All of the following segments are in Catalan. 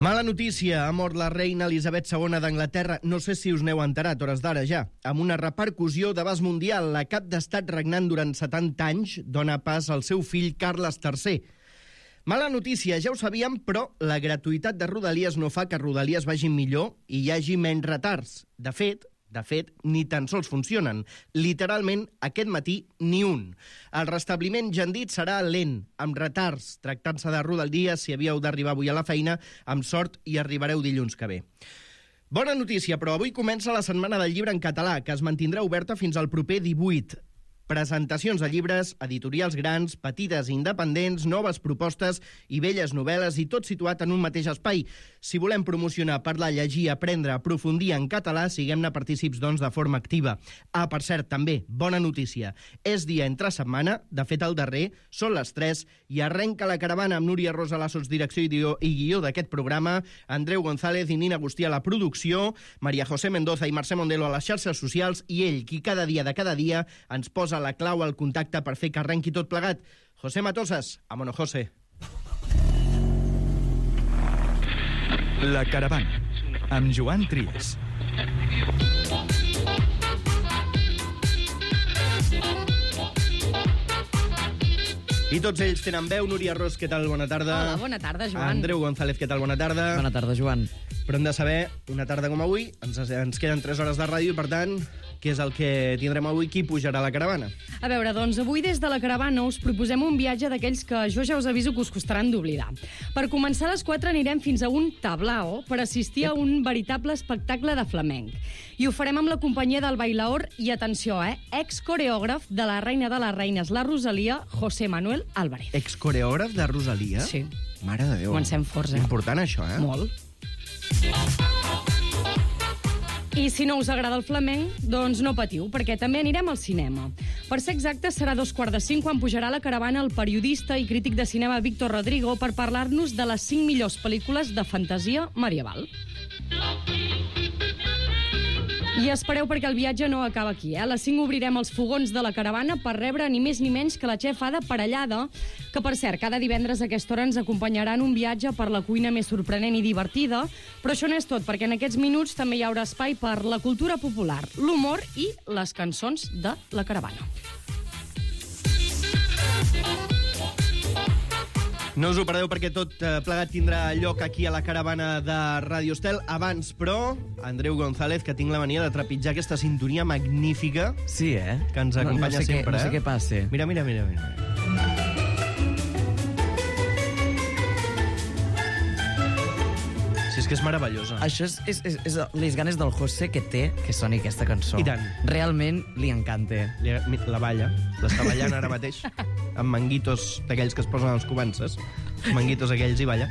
Mala notícia, ha mort la reina Elisabet II d'Anglaterra, no sé si us n'heu enterat, hores d'ara ja, amb una repercussió d'abast mundial. La cap d'estat regnant durant 70 anys dona pas al seu fill Carles III. Mala notícia, ja ho sabíem, però la gratuïtat de Rodalies no fa que Rodalies vagi millor i hi hagi menys retards. De fet, ni tan sols funcionen. Literalment, aquest matí, ni un. El restabliment, ja han dit, serà lent, amb retards, tractant-se de Rodalies. Si havíeu d'arribar avui a la feina, amb sort hi arribareu dilluns que ve. Bona notícia, però avui comença la Setmana del Llibre en català, que es mantindrà oberta fins al proper 18. Presentacions de llibres, editorials grans, petites i independents, noves propostes i velles novel·les, i tot situat en un mateix espai. Si volem promocionar, parlar, llegir, aprendre, aprofundir en català, siguem-ne partícips, doncs, de forma activa. Ah, per cert, també, bona notícia. És dia entre setmana, de fet el darrer, són les 3, i arrenca la caravana amb Núria Rosa a la sotsdirecció i guió d'aquest programa, Andreu González i Nina Agustí a la producció, Maria José Mendoza i Mercè Mondelo a les xarxes socials, i ell, qui cada dia de cada dia ens posa la clau al contacte per fer que arrenqui tot plegat. José Matosas, vámonos, José. La caravana, amb Joan Trias. I tots ells tenen veu. Núria Ros, què tal? Bona tarda. Hola, bona tarda, Joan. Andreu González, què tal? Bona tarda. Bona tarda, Joan. Però hem de saber, una tarda com avui, ens queden 3 hores de ràdio i, per tant, què és el que tindrem avui? Qui pujarà a la caravana? A veure, doncs avui des de la caravana us proposem un viatge d'aquells que jo ja us aviso que us costaran d'oblidar. Per començar, a les 4 anirem fins a un tablao per assistir a un veritable espectacle de flamenc. I ho farem amb la companyia del bailaor i, atenció, ex-coreògraf de la reina de les reines, la Rosalia, José Manuel Álvarez. Ex-coreògraf de Rosalia? Sí. Mare de Déu. Comencem forts, Important, això, Molt. I si no us agrada el flamenc, doncs no patiu, perquè també anirem al cinema. Per ser exacte, serà 2:45 quan pujarà a la caravana el periodista i crític de cinema Víctor Rodrigo per parlar-nos de les 5 millors pel·lícules de fantasia medieval. I espereu, perquè el viatge no acaba aquí. A les 5 obrirem els fogons de la caravana per rebre ni més ni menys que la xef Ada Parellada, que, per cert, cada divendres a aquesta hora ens acompanyarà en un viatge per la cuina més sorprenent i divertida. Però això no és tot, perquè en aquests minuts també hi haurà espai per la cultura popular, l'humor i les cançons de la caravana. No us ho perdeu, perquè tot plegat tindrà lloc aquí a la caravana de Ràdio Estel. Abans, però, Andreu González, que tinc la mania de trepitjar aquesta sintonia magnífica. Sí, que ens acompanya sempre. No sé què passa. Mira. Si és que és meravellosa. Això és les ganes del José que té que soni aquesta cançó. I tant. Realment li encanta. La balla, l'està ballant ara mateix, amb manguitos d'aquells que es posen als cubances. Els manguitos aquells i balla.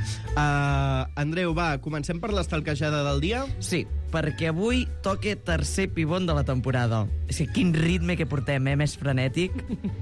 Andreu, va, comencem per l'estalquejada del dia? Sí, perquè avui toca tercer pivot de la temporada. És que quin ritme que portem, més frenètic.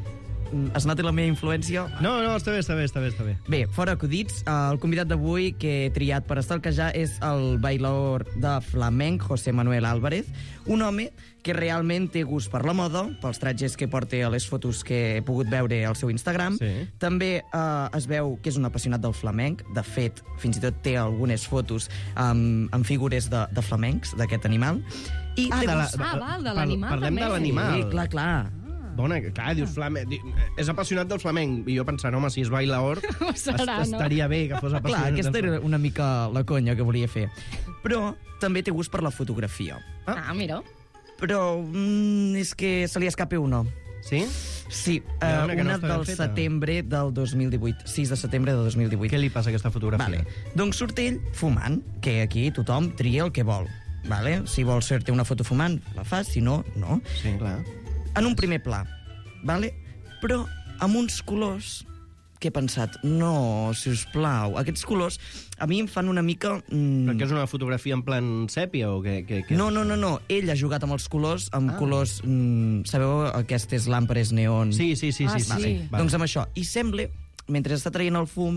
Es nota la meva influència? No, està bé. Bé, fora acudits, el convidat d'avui que he triat per estalquejar és el bailaor de flamenc, José Manuel Álvarez, un home que realment té gust per la moda, pels tratges que porta a les fotos que he pogut veure al seu Instagram. Sí. També es veu que és un apassionat del flamenc. De fet, fins i tot té algunes fotos amb figures de flamencs, d'aquest animal. De l'animal. Parlem de l'animal. Sí, clar. Bona, clar, dius flamenc. És apassionat del flamenc. I jo pensant, home, si és bailaor, estaria bé que fos apassionat. Clar, aquesta era una mica la conya que volia fer. Però també té gust per la fotografia. Mira. Però és que se li escapa una. Sí? Sí, una del setembre del 2018. 6 de setembre de 2018. Què li passa a aquesta fotografia? Doncs surt ell fumant, que aquí tothom tria el que vol. Si vol fer-te una foto fumant, la fas, si no, no. Sí, clar. En un primer pla, però amb uns colors que he pensat, no, sisplau, aquests colors a mi em fan una mica... Perquè és una fotografia en plan sèpia o què? No, ell ha jugat amb els colors, colors, sabeu aquestes làmperes neon? Sí. Vale. Doncs amb això. I sembla, mentre està traient el fum,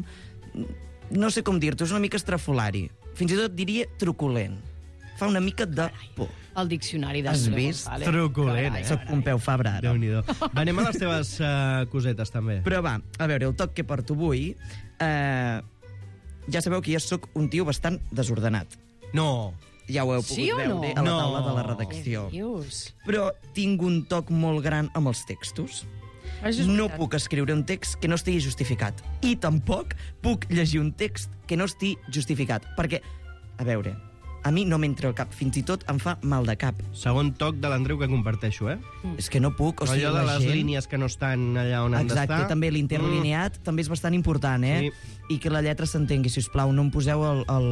no sé com dir-t'ho, és una mica estrafolari. Fins i tot diria truculent. Fa una mica de por. El diccionari de... Has vist? Truculent, Soc Pompeu Fabra, ara. Déu-n'hi-do. Anem a les teves cosetes, també. Però va, a veure, el toc que porto avui ja sabeu que jo sóc un tio bastant desordenat. No. Ja ho heu Sí pogut o no? veure a la No. taula de la Què redacció. dius? Però tinc un toc molt gran amb els textos. Això és No veritat. puc escriure un text que no estigui justificat. I tampoc puc llegir un text que no estigui justificat. Perquè, a veure, a mi no m'entra al cap. Fins i tot em fa mal de cap. Segon toc de l'Andreu que comparteixo, eh? És que no puc. O sigui, Allò de la les gent... línies que no estan allà on han d'estar. Exacte, també l'interlineat també és bastant important, eh? I que la lletra s'entengui, si us plau. No em poseu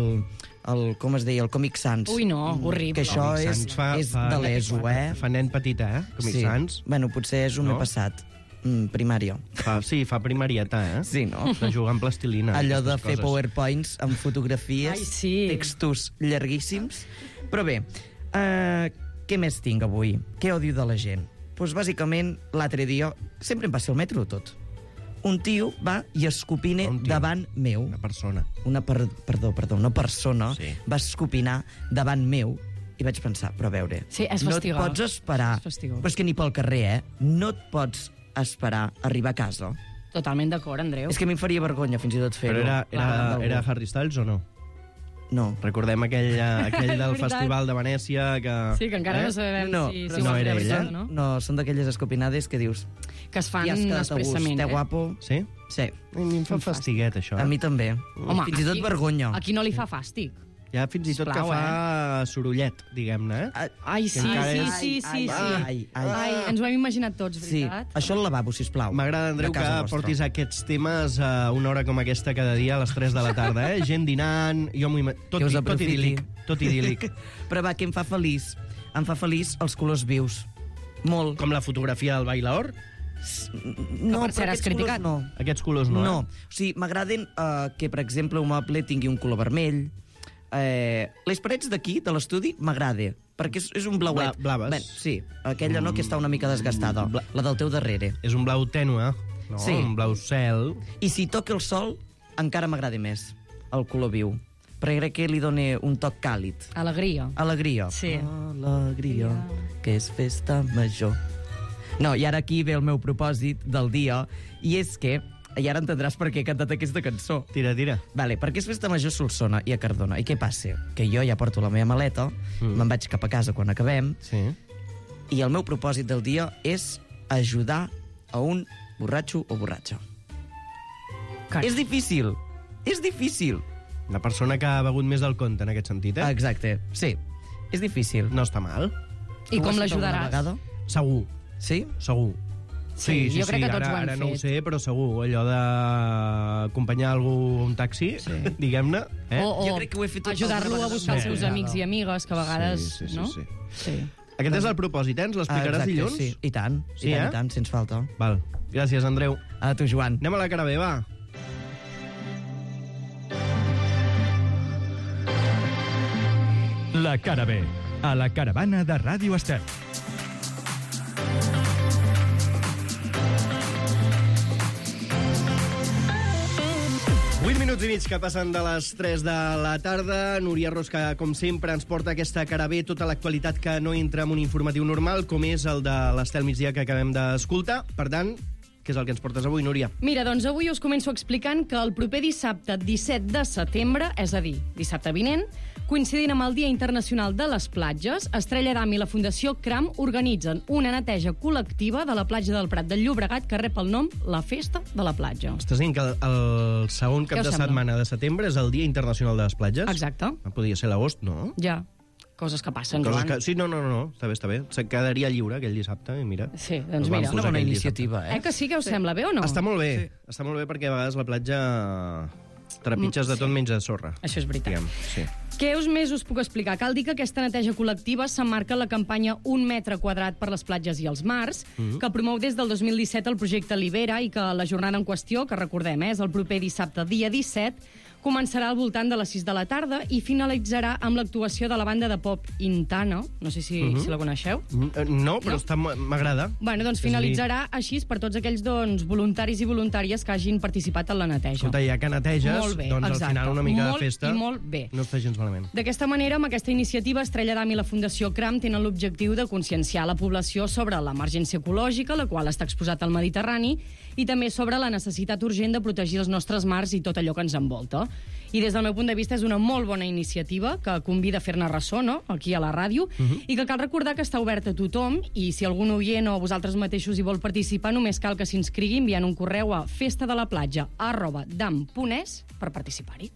el com es deia, el Comic Sans. Ui, no, horrible. Que això Comic és Sans de l'ESO, eh? Fa nen petita, eh? Comic Sans. Bueno, potser és un No? m'he passat. Primària. Fa primarieta, eh? Sí, no? De jugar amb plastilina. Allò de aquestes fer coses. PowerPoints amb fotografies, Ai, sí. textos llarguíssims. Però bé, què més tinc avui? Què odio de la gent? Doncs bàsicament, l'altre dia, sempre em passa el metro tot. Un tio va i escopine Un tio. davant meu. Una persona. Una una persona Sí. va escopinar davant meu i vaig pensar, però a veure, Sí, és no et fastigós. pots esperar, És fastigós. però és que ni pel carrer, no et pots esperar a arribar a casa. Totalment d'acord, Andreu. És que a mi em faria vergonya fins i tot fer-ho. Però era D'algú. Harry Styles o no? No. Recordem aquell del veritat. Festival de Venècia que... Sí, que encara no sabem No, si però ho no ha era fet ell, o eh? no? No, són d'aquelles escopinades que dius... Que es fan Ja has quedat a gust, expressament, té guapo. Sí? Sí, A mi em fa fastiguet, això. a mi també. Home, Fins i tot aquí- vergonya. A qui no li fa fàstic? Ja fins i tot Sisplau, que fa sorollet, diguem-ne, eh? Ai, sí, encara sí, és- sí, sí, sí. Ai, Ens ho hem imaginat tots, Sí, veritat? això al lavabo, sisplau. M'agrada, Andreu, de que casa vostra. portis aquests temes a una hora com aquesta cada dia, a les 3 de la tarda, eh? Gent dinant, jo m'ho tot, Que us tot aprofiti. idíl·lic. Tot idíl·lic. Però va, que em fa feliç. Em fa feliç els colors vius. Molt. Com la fotografia del Bailaor, No, per cert, però has aquests criticat. colors no. aquests colors no, No, eh? o sigui, m'agraden que, per exemple, un moble tingui un color vermell. Les parets d'aquí, de l'estudi, m'agrada, perquè és un blauet. Blaves. Ben, sí, aquella no, que està una mica desgastada, la del teu darrere. És un blau tènue, no? Sí. Un blau cel. I si toca el sol, encara m'agrada més, el color viu, perquè crec que li dona un toc càlid. Alegria. Alegria. Sí. Alegria, que és festa major. No, i ara aquí ve el meu propòsit del dia, i és que, i ara entendràs per què he cantat aquesta cançó. Tira, tira. Vale, perquè és festa major a Solsona i a Cardona. I què passa? Que jo ja porto la meva maleta, me'n vaig cap a casa quan acabem, Sí. i el meu propòsit del dia és ajudar a un borratxo o borratxa. Carai. És difícil, és difícil. Una persona que ha begut més del compte, en aquest sentit, eh? Exacte, sí, és difícil. No està mal. I Tu ho com has fet alguna l'ajudaràs? vegada? Segur, Sí? segur. Sí, jo crec que tots ho hem ara no ho fet. sé, però segur, allò d'acompanyar algú a un taxi, diguem-ne, eh? O Jo crec que ho he fet tot ajudar-lo a vegades buscar els més. seus amics i amigues, que a vegades... Sí, sí, sí, no? sí. Sí. Aquest és el propòsit, eh? Ens l'explicaràs Exacte, dilluns? Sí, i tant, Sí, i tant, eh? i tant, sens falta. Val. Gràcies, Andreu. A tu, Joan. Anem a la cara B, va. La cara B, a la caravana de Ràdio Estel. Minuts i mig que passen de les 3 de la tarda. Núria Ros, que com sempre ens porta aquesta cara B, tota l'actualitat que no entra en un informatiu normal, com és el de l'Estel Migdia que acabem d'escoltar. Per tant, què és el que ens portes avui, Núria? Mira, doncs avui us començo explicant que el proper dissabte 17 de setembre, és a dir, dissabte vinent, coincidint amb el Dia Internacional de les Platges, Estrella d'Am i la Fundació CRAM organitzen una neteja col·lectiva de la platja del Prat del Llobregat que rep el nom La Festa de la Platja. Estàs dient que el segon cap Què us de sembla? setmana de setembre és el Dia Internacional de les Platges? Exacte. No podria ser l'agost, no? Ja. Coses que passen, Coses Joan. que... Sí, no, està bé, està bé. Se quedaria lliure aquell dissabte, i mira. Sí, doncs El van mira. posar Una bona aquell iniciativa, Eh que sí que us sembla bé o no? Està molt bé, està molt bé perquè a vegades la platja trepitges de tot menys de sorra. Això és veritat. Diguem, sí. Què més us puc explicar? Cal dir que aquesta neteja col·lectiva s'emmarca en la campanya Un metre quadrat per les platges i els mars, que promou des del 2017 el projecte Libera i que la jornada en qüestió, que recordem, és el proper dissabte, dia 17, començarà al voltant de les 6 de la tarda i finalitzarà amb l'actuació de la banda de pop Intana. No sé si la coneixeu. No, però m'agrada. Bueno, doncs finalitzarà així per tots aquells voluntaris i voluntàries que hagin participat en la neteja. Escolta, ja que neteges, Molt bé, doncs exacte. al final una mica Molt de festa i molt bé. no està gens malament. D'aquesta manera, amb aquesta iniciativa, Estrella d'Am i la Fundació CRAM tenen l'objectiu de conscienciar la població sobre l'emergència ecològica, la qual està exposat al Mediterrani, i també sobre la necessitat urgent de protegir els nostres mars i tot allò que ens envolta. i des del meu punt de vista és una molt bona iniciativa que convida a fer-ne ressò, no?, aquí a la ràdio, i que cal recordar que està oberta a tothom, i si algun oient o vosaltres mateixos hi vol participar, només cal que s'inscrigui enviant un correu a festadelaplatja@dam.es per participar-hi.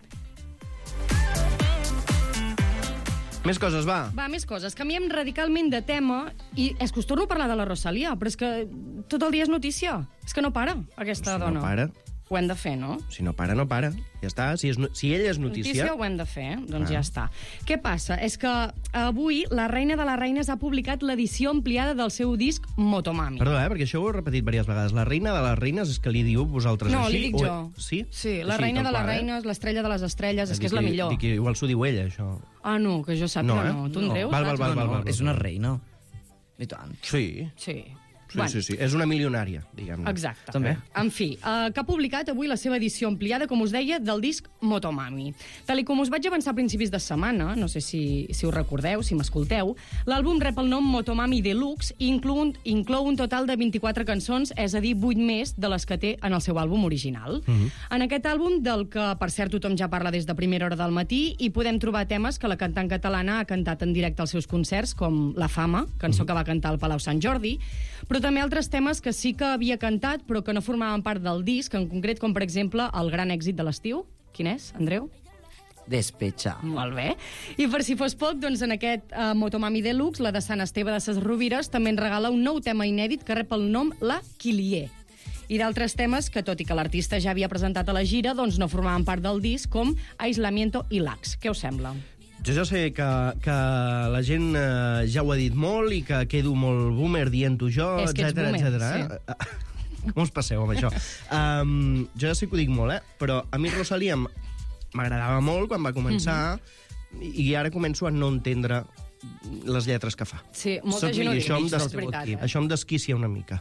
Més coses, va. Va, més coses. Canviem radicalment de tema i és que us torno a parlar de la Rosalía, però és que tot el dia és notícia. És que no para, aquesta dona. No para. Ho hem de fer, no? Si no para, no para. Ja està. Si ella és notícia... Ho hem de fer, doncs ja està. Què passa? És que avui la Reina de les Reines ha publicat l'edició ampliada del seu disc Motomami. Perdó, perquè això ho he repetit diverses vegades. La Reina de les Reines és que li diu vosaltres no, així? No, li dic jo. Sí? Sí, la Reina de les Reines, l'estrella de les estrelles, és que és la millor. Dic, igual s'ho diu ella, això. Ah, no, que jo sàpiga, no. Tu en Déu, saps? Val. És una reina. I tant. Sí. Sí. Sí. És una milionària, diguem-ne. Exacte. També. En fi, que ha publicat avui la seva edició ampliada, com us deia, del disc Motomami. Tal com us vaig avançar a principis de setmana, no sé si us recordeu, si m'escolteu, l'àlbum rep el nom Motomami Deluxe i inclou un total de 24 cançons, és a dir, 8 més de les que té en el seu àlbum original. En aquest àlbum, del que, per cert, tothom ja parla des de primera hora del matí, hi podem trobar temes que la cantant catalana ha cantat en directe als seus concerts, com La Fama, cançó que va cantar al Palau Sant Jordi, però també altres temes que sí que havia cantat però que no formaven part del disc, en concret com per exemple el gran èxit de l'estiu. Quin és, Andreu? Despecha. Molt bé. I per si fos poc, doncs en aquest Motomami Deluxe, la de Sant Esteve de ses Rovires també ens regala un nou tema inèdit que rep el nom La Quilier. I d'altres temes que, tot i que l'artista ja havia presentat a la gira, doncs no formaven part del disc, com Aislamiento i Lax. Què us sembla? Jo ja sé que la gent ja ho ha dit molt i que quedo molt boomer dient-ho jo, etcètera. Sí. Com us passeu amb això? Jo ja sé que ho dic molt, però a mi Rosalía m'agradava molt quan va començar i ara començo a no entendre les lletres que fa. Sí, molta gent ho diu, és veritat. Això em desquicia una mica.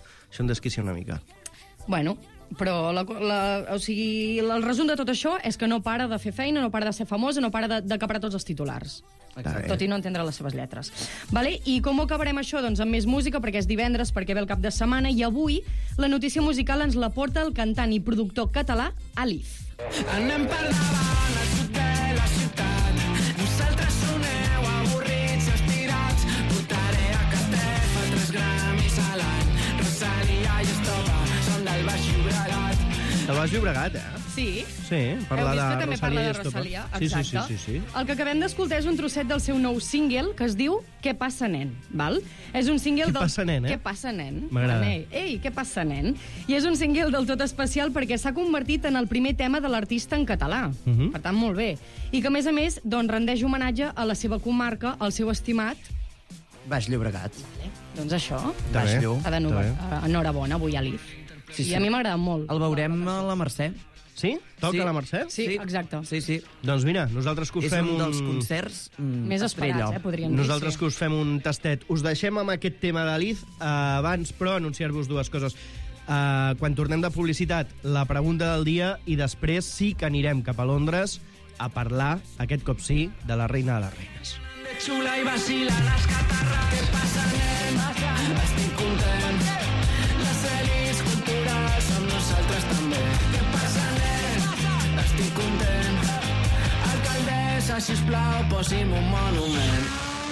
Bueno, però o sigui, el resum de tot això és que no para de fer feina, no para de ser famosa, no para d'acaparar tots els titulars. Exacte. Tot i no entendre les seves lletres. Vale? I com ho acabarem això? Doncs amb més música, perquè és divendres, perquè ve el cap de setmana, i avui la notícia musical ens la porta el cantant i productor català Alif. Anem per davant al sud de la ciutat, vosaltres soneu avorrits i estirats, portaré a Catefa 3 gramis a l'any, Rosalía i Estopa són del Baix Llobregat. Del Baix Llobregat, Sí. Sí, parla Heu vist que de també parla de Rosalía. Rosalía? Exacte. Sí. El que acabem d'escoltar és un trosset del seu nou single que es diu Què passa, nen? Val? És un single Què passa, nen, Què passa, nen? M'agrada. Ei, què passa, nen? I és un single del tot especial perquè s'ha convertit en el primer tema de l'artista en català. Per tant, molt bé. I que, a més, doncs, rendeix homenatge a la seva comarca, al seu estimat... Baix Llobregat. Doncs això. Baix Llob. Enhorabona, avui, Alif. Sí. I a mi m'agrada molt. El veurem a la Mercè. Sí? Toca la Mercè? Sí, exacte. Sí. Doncs mira, nosaltres que us És fem un dels concerts Més esperats, podríem dir. Nosaltres que us fem un tastet. Us deixem amb aquest tema d'Alif. Abans, però, anunciar-vos dues coses. Quan tornem de publicitat, la pregunta del dia, i després sí que anirem cap a Londres a parlar, aquest cop sí, de la Reina de les Reines. Xula i vacila les catarres. Què passa, nen? Estic content. Les elis culturals amb nosaltres també. Què passa, nen? Estic content. Alcaldessa, sisplau, posi'm un monument.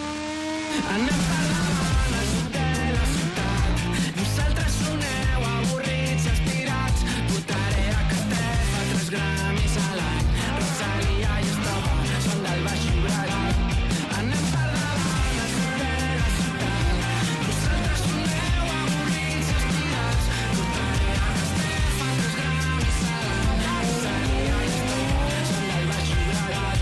Anem per davant al sud de la ciutat. Vosaltres soneu avorrits i estirats. Portaré a Catefa 3 gramis a l'any. Rosalía i Estopa són del Baix Llobregat. Anem per davant al sud de la ciutat. Vosaltres soneu avorrits i estirats. Portaré a Catefa 3 gramis a l'any. Rosalía i Estopa són del Baix Llobregat.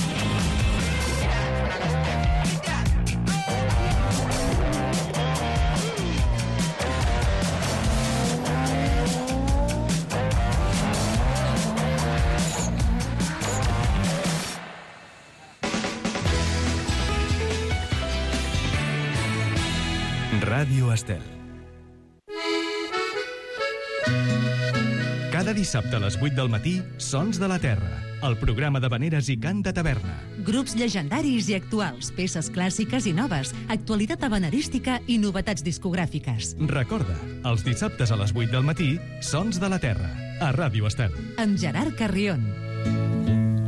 Ràdio Estel. Cada dissabte a les 8 del matí, Sons de la Terra, el programa d'havaneres i cant de taverna. Grups llegendaris i actuals, peces clàssiques i noves, actualitat havanerística i novetats discogràfiques. Recorda, els dissabtes a les 8 del matí, Sons de la Terra, a Ràdio Estel. Amb Gerard Carrion.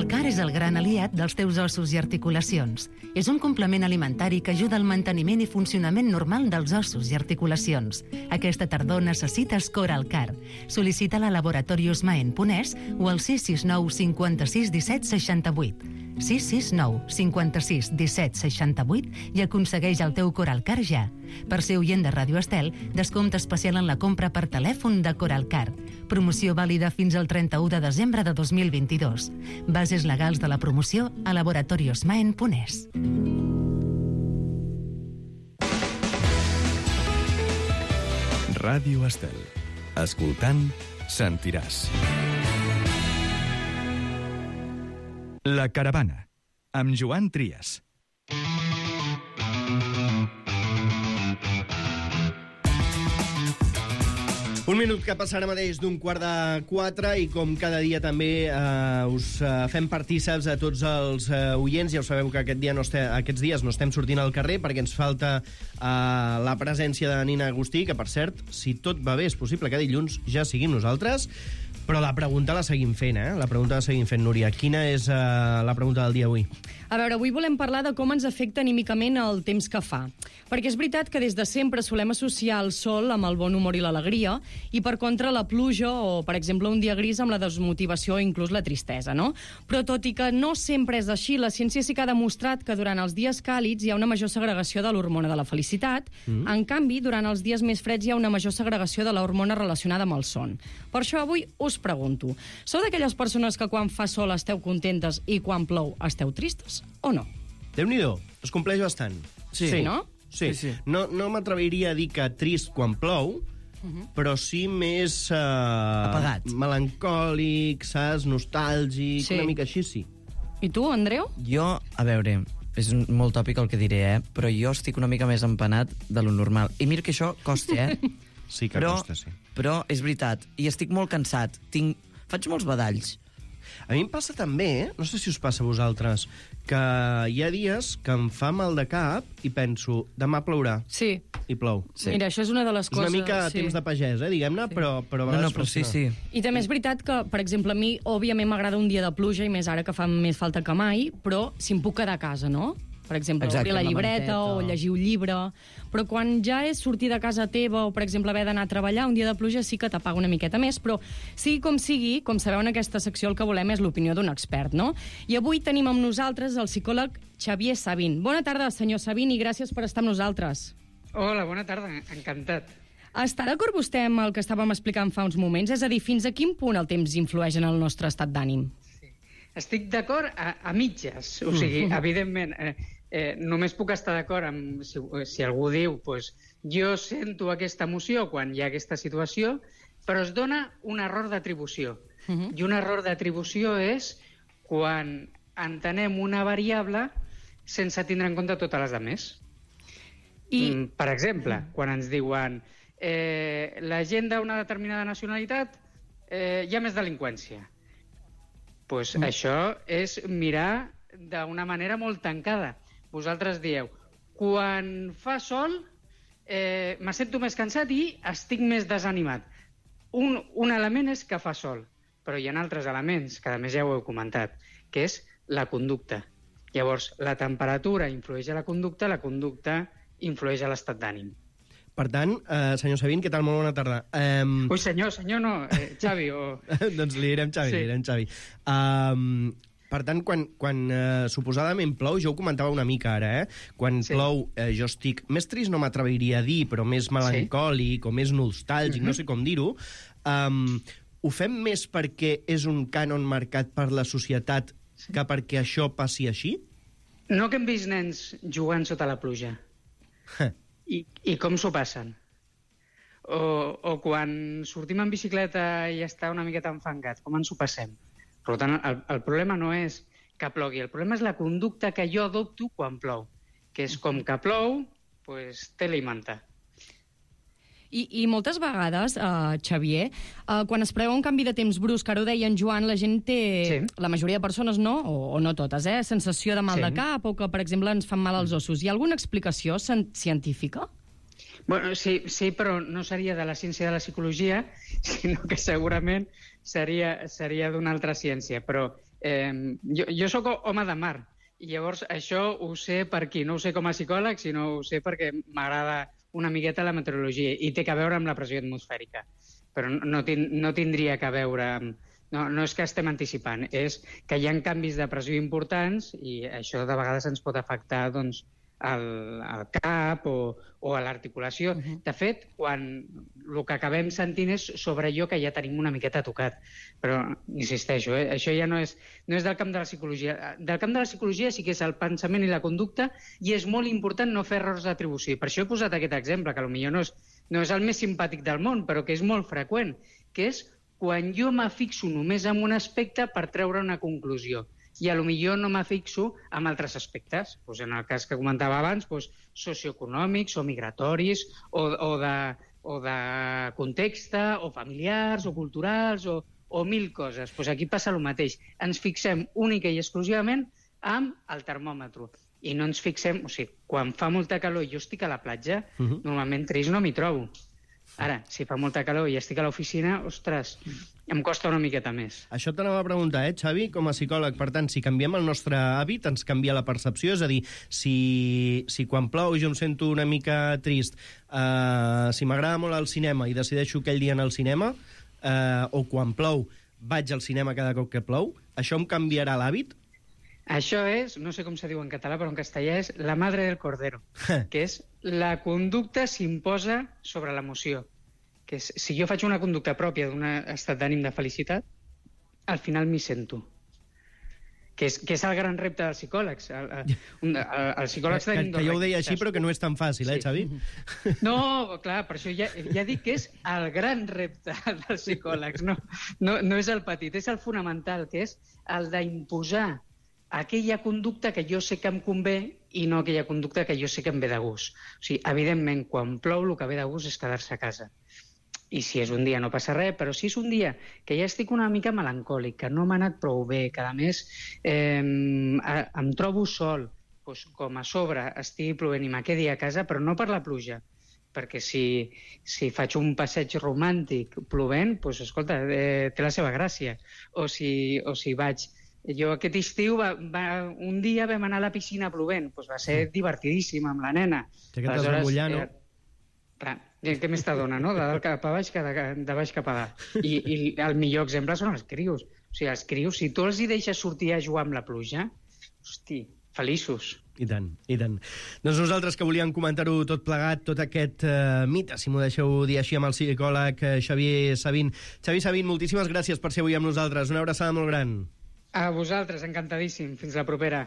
Coralcar és el gran aliat dels teus ossos i articulacions. És un complement alimentari que ajuda al manteniment i funcionament normal dels ossos i articulacions. Aquesta tardor necessites Coralcar. Sol·licita-la a Laboratorios Maen Ponès o al 669 56 17 68. 669 56 17 68 i aconsegueix el teu Coralcar ja. Per ser oient de Ràdio Estel, descompte especial en la compra per telèfon de Coralcar. Promoció vàlida fins al 31 de desembre de 2022. Bases legals de la promoció a Laboratorios Maen Ponès. Ràdio Estel. Escoltant, sentiràs. La Caravana, amb Joan Trias. Un minut que passa ara mateix d'un 3:45 i com cada dia també us fem partíceps a tots els oients. Ja ho sabeu que aquests dies no estem sortint al carrer perquè ens falta la presència de Nina Agustí, que per cert, si tot va bé, és possible que dilluns ja siguin nosaltres. Però la pregunta la seguim fent, La pregunta la seguim fent, Núria. Quina és la pregunta del dia avui? A veure, avui volem parlar de com ens afecta anímicament el temps que fa. Perquè és veritat que des de sempre solem associar el sol amb el bon humor i l'alegria i, per contra, la pluja o, per exemple, un dia gris amb la desmotivació o inclús la tristesa, no? Però tot i que no sempre és així, la ciència sí que ha demostrat que durant els dies càlids hi ha una major segregació de l'hormona de la felicitat. En canvi, durant els dies més freds hi ha una major segregació de l'hormona relacionada amb el son. Per això avui us pregunto, sou d'aquelles persones que quan fa sol esteu contentes i quan plou esteu tristes o no? Déu-n'hi-do, es compleix bastant. Sí, no? Sí. No m'atreviria a dir que trist quan plou, però sí més... apagat. Melancòlic, saps? Nostàlgic, Sí. una mica així, sí. I tu, Andreu? Jo, a veure, és molt tòpic el que diré, però jo estic una mica més empanat de lo normal. I mira que això costa, Sí que costa, sí. Però és veritat, i estic molt cansat. Faig molts badalls. A mi em passa també, no sé si us passa a vosaltres, que hi ha dies que em fa mal de cap i penso, demà plourà, Sí. i plou. Sí. Mira, això és una de les És coses... una mica sí. temps de pagès, diguem-ne, però a vegades però sí, funciona. sí. I també és veritat que, per exemple, a mi, òbviament, m'agrada un dia de pluja, i més ara que fa més falta que mai, però si em puc quedar a casa, no? Per exemple, Exacte, obrir la amb la llibreta manteta. o llegir un llibre. Però quan ja és sortir de casa teva o, per exemple, haver d'anar a treballar, un dia de pluja sí que t'apaga una miqueta més, però sigui, com sabeu, en aquesta secció el que volem és l'opinió d'un expert, no? I avui tenim amb nosaltres el psicòleg Xavier Sabin. Bona tarda, senyor Sabin, i gràcies per estar amb nosaltres. Hola, bona tarda, encantat. Està d'acord vostè amb el que estàvem explicant fa uns moments? És a dir, fins a quin punt el temps influeix en el nostre estat d'ànim? Estic d'acord a mitges, o sigui, evidentment, només puc estar d'acord amb si algú diu pues, jo sento aquesta emoció quan hi ha aquesta situació, però es dona un error d'atribució. I un error d'atribució és quan entenem una variable sense tindre en compte totes les altres. Per exemple, quan ens diuen la gent d'una determinada nacionalitat hi ha més delinqüència. Pues això és mirar d'una manera molt tancada. Vosaltres dieu, quan fa sol me sento més cansat i estic més desanimat. Un element és que fa sol, però hi ha altres elements, que a més ja ho heu comentat, que és la conducta. Llavors, la temperatura influeix a la conducta influeix a l'estat d'ànim. Per tant, senyor Sabin, què tal? Molt bona tarda. Ui, senyor no, Xavi o... Doncs li direm Xavi, Sí. li direm Xavi. Per tant, quan suposadament plou, jo ho comentava una mica ara, Quan Sí. plou, jo estic més trist, no m'atreviria a dir, però més melancòlic o més nostàlgic, no sé com dir-ho. Ho fem més perquè és un cànon marcat per la societat que perquè això passi així? No que hem vist nens jugant sota la pluja. I com s'ho passen? O quan sortim en bicicleta i està una miqueta enfangat, com ens ho passem? Per tant, el problema no és que plogui, el problema és la conducta que jo adopto quan plou, que és com que plou, pues, tela i manta. I moltes vegades, Xavier, quan es preveu un canvi de temps brusc, ara ho deia en Joan, la gent té, la majoria de persones no, o no totes, sensació de mal de cap o que, per exemple, ens fan mal als ossos. Hi ha alguna explicació científica? Bueno, sí, però no seria de la ciència de la psicologia, sinó que segurament seria d'una altra ciència. Però Jo sóc home de mar, i llavors això ho sé per aquí. No ho sé com a psicòleg, sinó ho sé perquè m'agrada una miqueta la meteorologia i té a veure amb la pressió atmosfèrica. Però no tindria a veure amb... No és que estem anticipant, és que hi ha canvis de pressió importants i això de vegades ens pot afectar doncs, al cap o a l'articulació. De fet, el que acabem sentint és sobre allò que ja tenim una miqueta tocat. Però, insisteixo, això ja no és del camp de la psicologia. Del camp de la psicologia sí que és el pensament i la conducta, i és molt important no fer errors d'atribució. Per això he posat aquest exemple, que potser no és el més simpàtic del món, però que és molt freqüent, que és quan jo m'afixo només en un aspecte per treure una conclusió i potser no m'afixo en altres aspectes. En el cas que comentava abans, socioeconòmics o migratoris o de context o familiars o culturals o mil coses. Aquí passa el mateix. Ens fixem única i exclusivament amb el termòmetre i no ens fixem... quan fa molta calor i jo estic a la platja, normalment trist no m'hi trobo. Ara, si fa molta calor i estic a l'oficina, ostres, em costa una miqueta més. Això t'anava a preguntar, Xavi, com a psicòleg. Per tant, si canviem el nostre hàbit, ens canvia la percepció? És a dir, si quan plou jo em sento una mica trist, si m'agrada molt el cinema i decideixo aquell dia anar al cinema, o quan plou vaig al cinema cada cop que plou, això em canviarà l'hàbit? Això és, no sé com se diu en català, però en castellà és la madre del cordero, que és la conducta s'imposa sobre l'emoció. Que és, si jo faig una conducta pròpia d'un estat d'ànim de felicitat, al final m'hi sento. Que és el gran repte dels psicòlegs. Els psicòlegs tenim que jo ho deia així, però que no és tan fàcil, Xavi? No, clar, per això ja dic que és el gran repte dels psicòlegs. No és el petit, és el fonamental, que és el d'imposar aquella conducta que jo sé que em convé i no aquella conducta que jo sé que em ve de gust. Evidentment, quan plou, el que ve de gust és quedar-se a casa. I si és un dia no passa res, però si és un dia que ja estic una mica melancòlic, que no m'ha anat prou bé, que a més em trobo sol, com a sobre estigui plovent i me quedi a casa, però no per la pluja, perquè si faig un passeig romàntic plovent, escolta, té la seva gràcia. O si vaig... Jo aquest estiu, un dia vam anar a la piscina plovent, va ser divertidíssim amb la nena. Que t'has de mullar, no? Clar, què més t'adona, no? De dalt cap a baix que de baix cap a dalt. I el millor exemple són els crios. Els crios, si tu els hi deixes sortir a jugar amb la pluja, hosti, feliços. I tant, i tant. Doncs nosaltres que volíem comentar-ho tot plegat, tot aquest mite, si m'ho deixeu dir així, amb el psicòleg Xavier Sabin. Xavier Sabin, moltíssimes gràcies per ser avui amb nosaltres. Una abraçada molt gran. A vosaltres, encantadíssim. Fins la propera.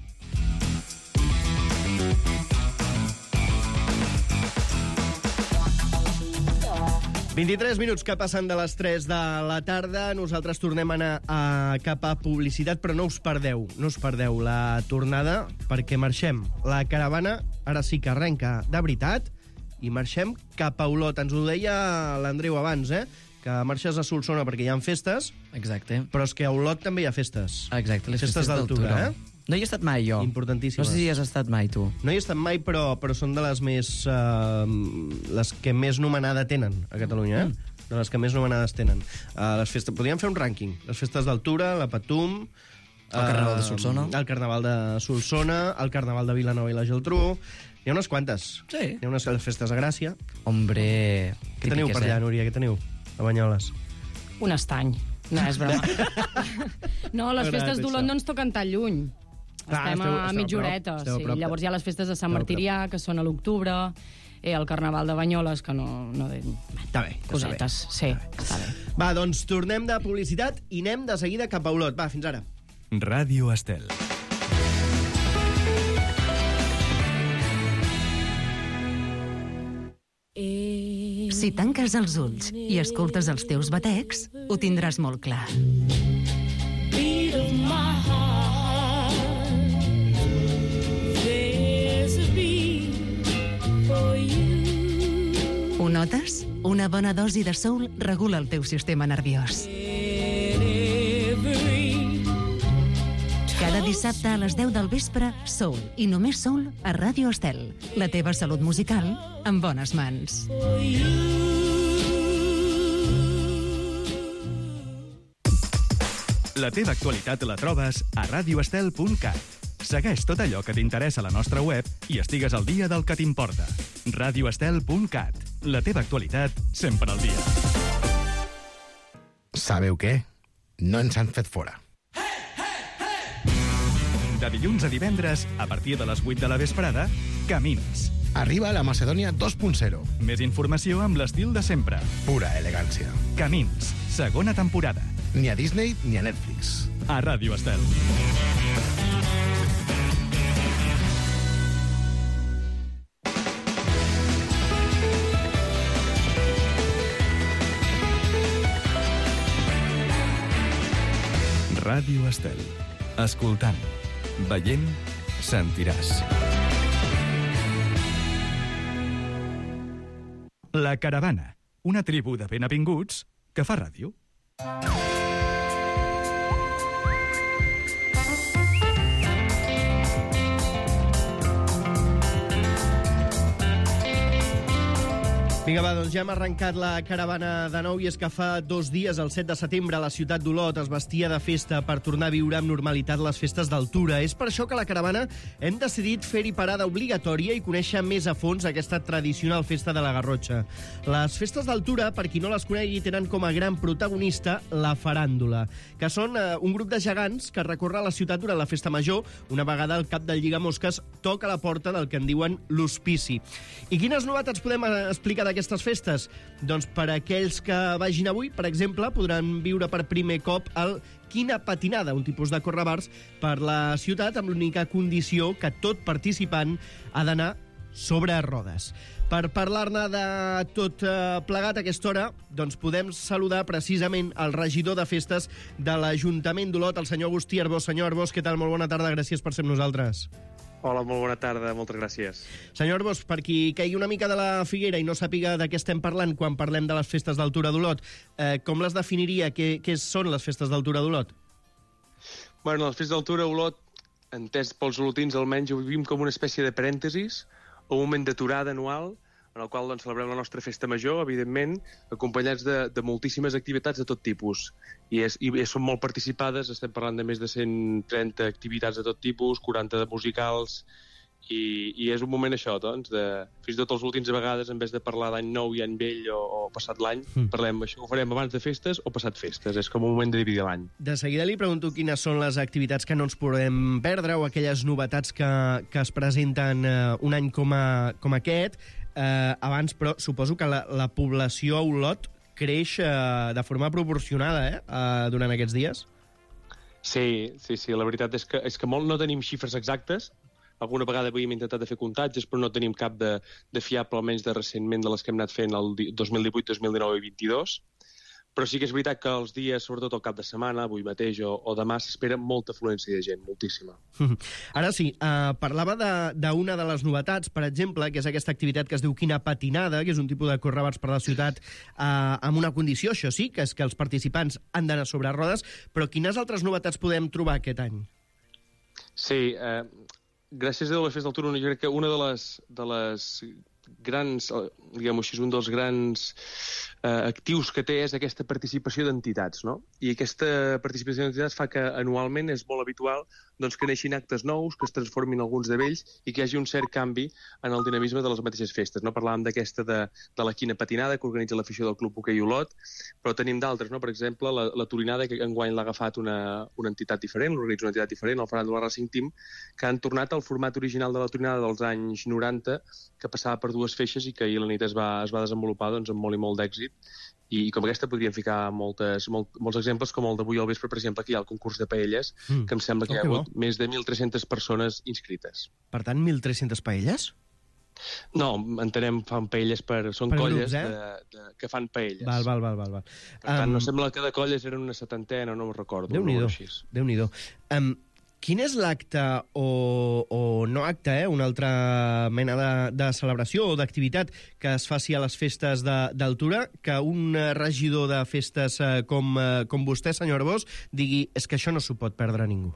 ...23 minuts que passen de les 3 de la tarda. Nosaltres tornem a anar cap a publicitat, però no us perdeu la tornada, perquè marxem. La caravana ara sí que arrenca de veritat i marxem cap a Olot. Ens ho deia l'Andreu abans, que marxes a Solsona perquè hi ha festes. Exacte. Però és que a Olot també hi ha festes. Exacte, les festes d'altura, No hi he estat mai, jo. Importantíssimes. No sé si hi has estat mai, tu. No hi he estat mai, però són de les més... les que més nomenada tenen a Catalunya, De les que més nomenades tenen. Les festes... Podríem fer un rànquing. Les festes d'altura, la Patum... El Carnaval de Solsona. El Carnaval de Solsona, el Carnaval de Vilanova i la Geltrú... Hi ha unes quantes. Sí. Hi ha unes festes a Gràcia. Hombre... Què teniu per allà, Núria? Què teniu? A Banyoles. Un estany. No, és broma. No, les festes d'Olot no ens toquen tan lluny. Estem a mitja horeta. Llavors hi ha les festes de Sant Martirià, que són a l'octubre, el Carnaval de Banyoles, que no... Està bé. Cosetes, sí, està bé. Va, doncs tornem de publicitat i anem de seguida cap a Olot. Va, fins ara. Ràdio Estel. Si tanques els ulls i escoltes els teus batecs, ho tindràs molt clar. Ho notes? Una bona dosi de soul regula el teu sistema nerviós. Cada dissabte a les 10 del vespre, Soul, i només Soul, a Ràdio Estel. La teva salut musical en bones mans. La teva actualitat la trobes a radioestel.cat. Segueix tot allò que t'interessa a la nostra web i estigues al dia del que t'importa. radioestel.cat. La teva actualitat sempre al dia. Sabeu què? No ens han fet fora. De dilluns a divendres, a partir de les 8 de la vesprada, Camins. Arriba la Macedònia 2.0. Més informació amb l'estil de sempre. Pura elegància. Camins, segona temporada. Ni a Disney ni a Netflix. A Ràdio Estel. Ràdio Estel. Escoltant, veient, sentiràs. La Caravana, una tribu de benavinguts que fa ràdio. Vinga, va, doncs ja hem arrencat la caravana de nou i és que fa 2 dies, el 7 de setembre, la ciutat d'Olot es vestia de festa per tornar a viure amb normalitat les festes d'altura. És per això que a la caravana hem decidit fer-hi parada obligatòria i conèixer més a fons aquesta tradicional festa de la Garrotxa. Les festes d'altura, per qui no les conegui, tenen com a gran protagonista la faràndula, que són un grup de gegants que recorre la ciutat durant la festa major, una vegada el cap del Lligamosques toca la porta del que en diuen l'hospici. I quines novetats podem explicar d'aquestes festes? Doncs per aquells que vagin avui, per exemple, podran viure per primer cop el Quina Patinada, un tipus de correbars per la ciutat amb l'única condició que tot participant ha d'anar sobre rodes. Per parlar-ne de tot plegat a aquesta hora, doncs podem saludar precisament el regidor de festes de l'Ajuntament d'Olot, el senyor Agustí Arbós. Senyor Arbós, què tal? Molt bona tarda, gràcies per ser amb nosaltres. Hola, molt bona tarda, moltes gràcies. Senyor Arbós, per qui caigui una mica de la figuera i no sàpiga de què estem parlant quan parlem de les festes d'altura d'Olot, com les definiria? Què són les festes d'altura d'Olot? Bueno, les festes d'altura d'Olot, entès pels olotins almenys, ho vivim com una espècie de parèntesis, un moment d'aturada anual, en el qual doncs, celebrem la nostra festa major, evidentment, acompanyats de moltíssimes activitats de tot tipus. I són molt participades, estem parlant de més de 130 activitats de tot tipus, 40 de musicals, i és un moment això, doncs, fins i tot els últims vegades, en vez de parlar d'any nou i any vell o passat l'any, parlem això, ho farem abans de festes o passat festes, és com un moment de dividir l'any. De seguida li pregunto quines són les activitats que no ens podem perdre o aquelles novetats que es presenten un any com aquest. Abans, però, suposo que la població a Olot creix de forma proporcionada durant aquests dies? Sí, la veritat és que molt no tenim xifres exactes. Alguna vegada havíem intentat de fer comptatges, però no tenim cap de fiable, almenys de recentment, de les que hem anat fent el 2018, 2019 i 2022. Però sí que és veritat que els dies, sobretot el cap de setmana, avui mateix o demà, s'espera molta afluència de gent, moltíssima. Ara sí, parlava d'una de les novetats, per exemple, que és aquesta activitat que es diu Quina Patinada, que és un tipus de correbars per la ciutat amb una condició, això sí, que és que els participants han d'anar sobre rodes, però quines altres novetats podem trobar aquest any? Sí, gràcies a la festa d'altura, jo crec que una de les grans, diguem-ho així, un dels grans actius que té és aquesta participació d'entitats, no? I aquesta participació d'entitats fa que anualment és molt habitual doncs, que neixin actes nous, que es transformin alguns de vells i que hi hagi un cert canvi en el dinamisme de les mateixes festes. No? Parlàvem d'aquesta de la Quina Patinada, que organitza l'afició del Club Hoquei Olot, però tenim d'altres, no? Per exemple, la Turinada, que enguany l'ha agafat una entitat diferent, l'organitza una entitat diferent, el Faràndula Racing Team, que han tornat al format original de la Turinada dels anys 90, que passava per 2 feixes i que ahir a la nit es va desenvolupar doncs, amb molt i molt d'èxit. I com aquesta podríem ficar molts exemples, com el d'avui al vespre, per exemple, que hi ha el concurs de paelles, que em sembla que hi ha hagut més de 1.300 persones inscrites. Per tant, 1.300 paelles? No, entenem, fan paelles són colles grups, que fan paelles. Val. Per tant, no sembla que de colles eren una 70, no me'n recordo. Déu-n'hi-do. Quin és l'acte o no acte, una altra mena de celebració o d'activitat que es faci a les festes d'altura que un regidor de festes com vostè, senyor Arbós, digui és que això no s'ho pot perdre ningú?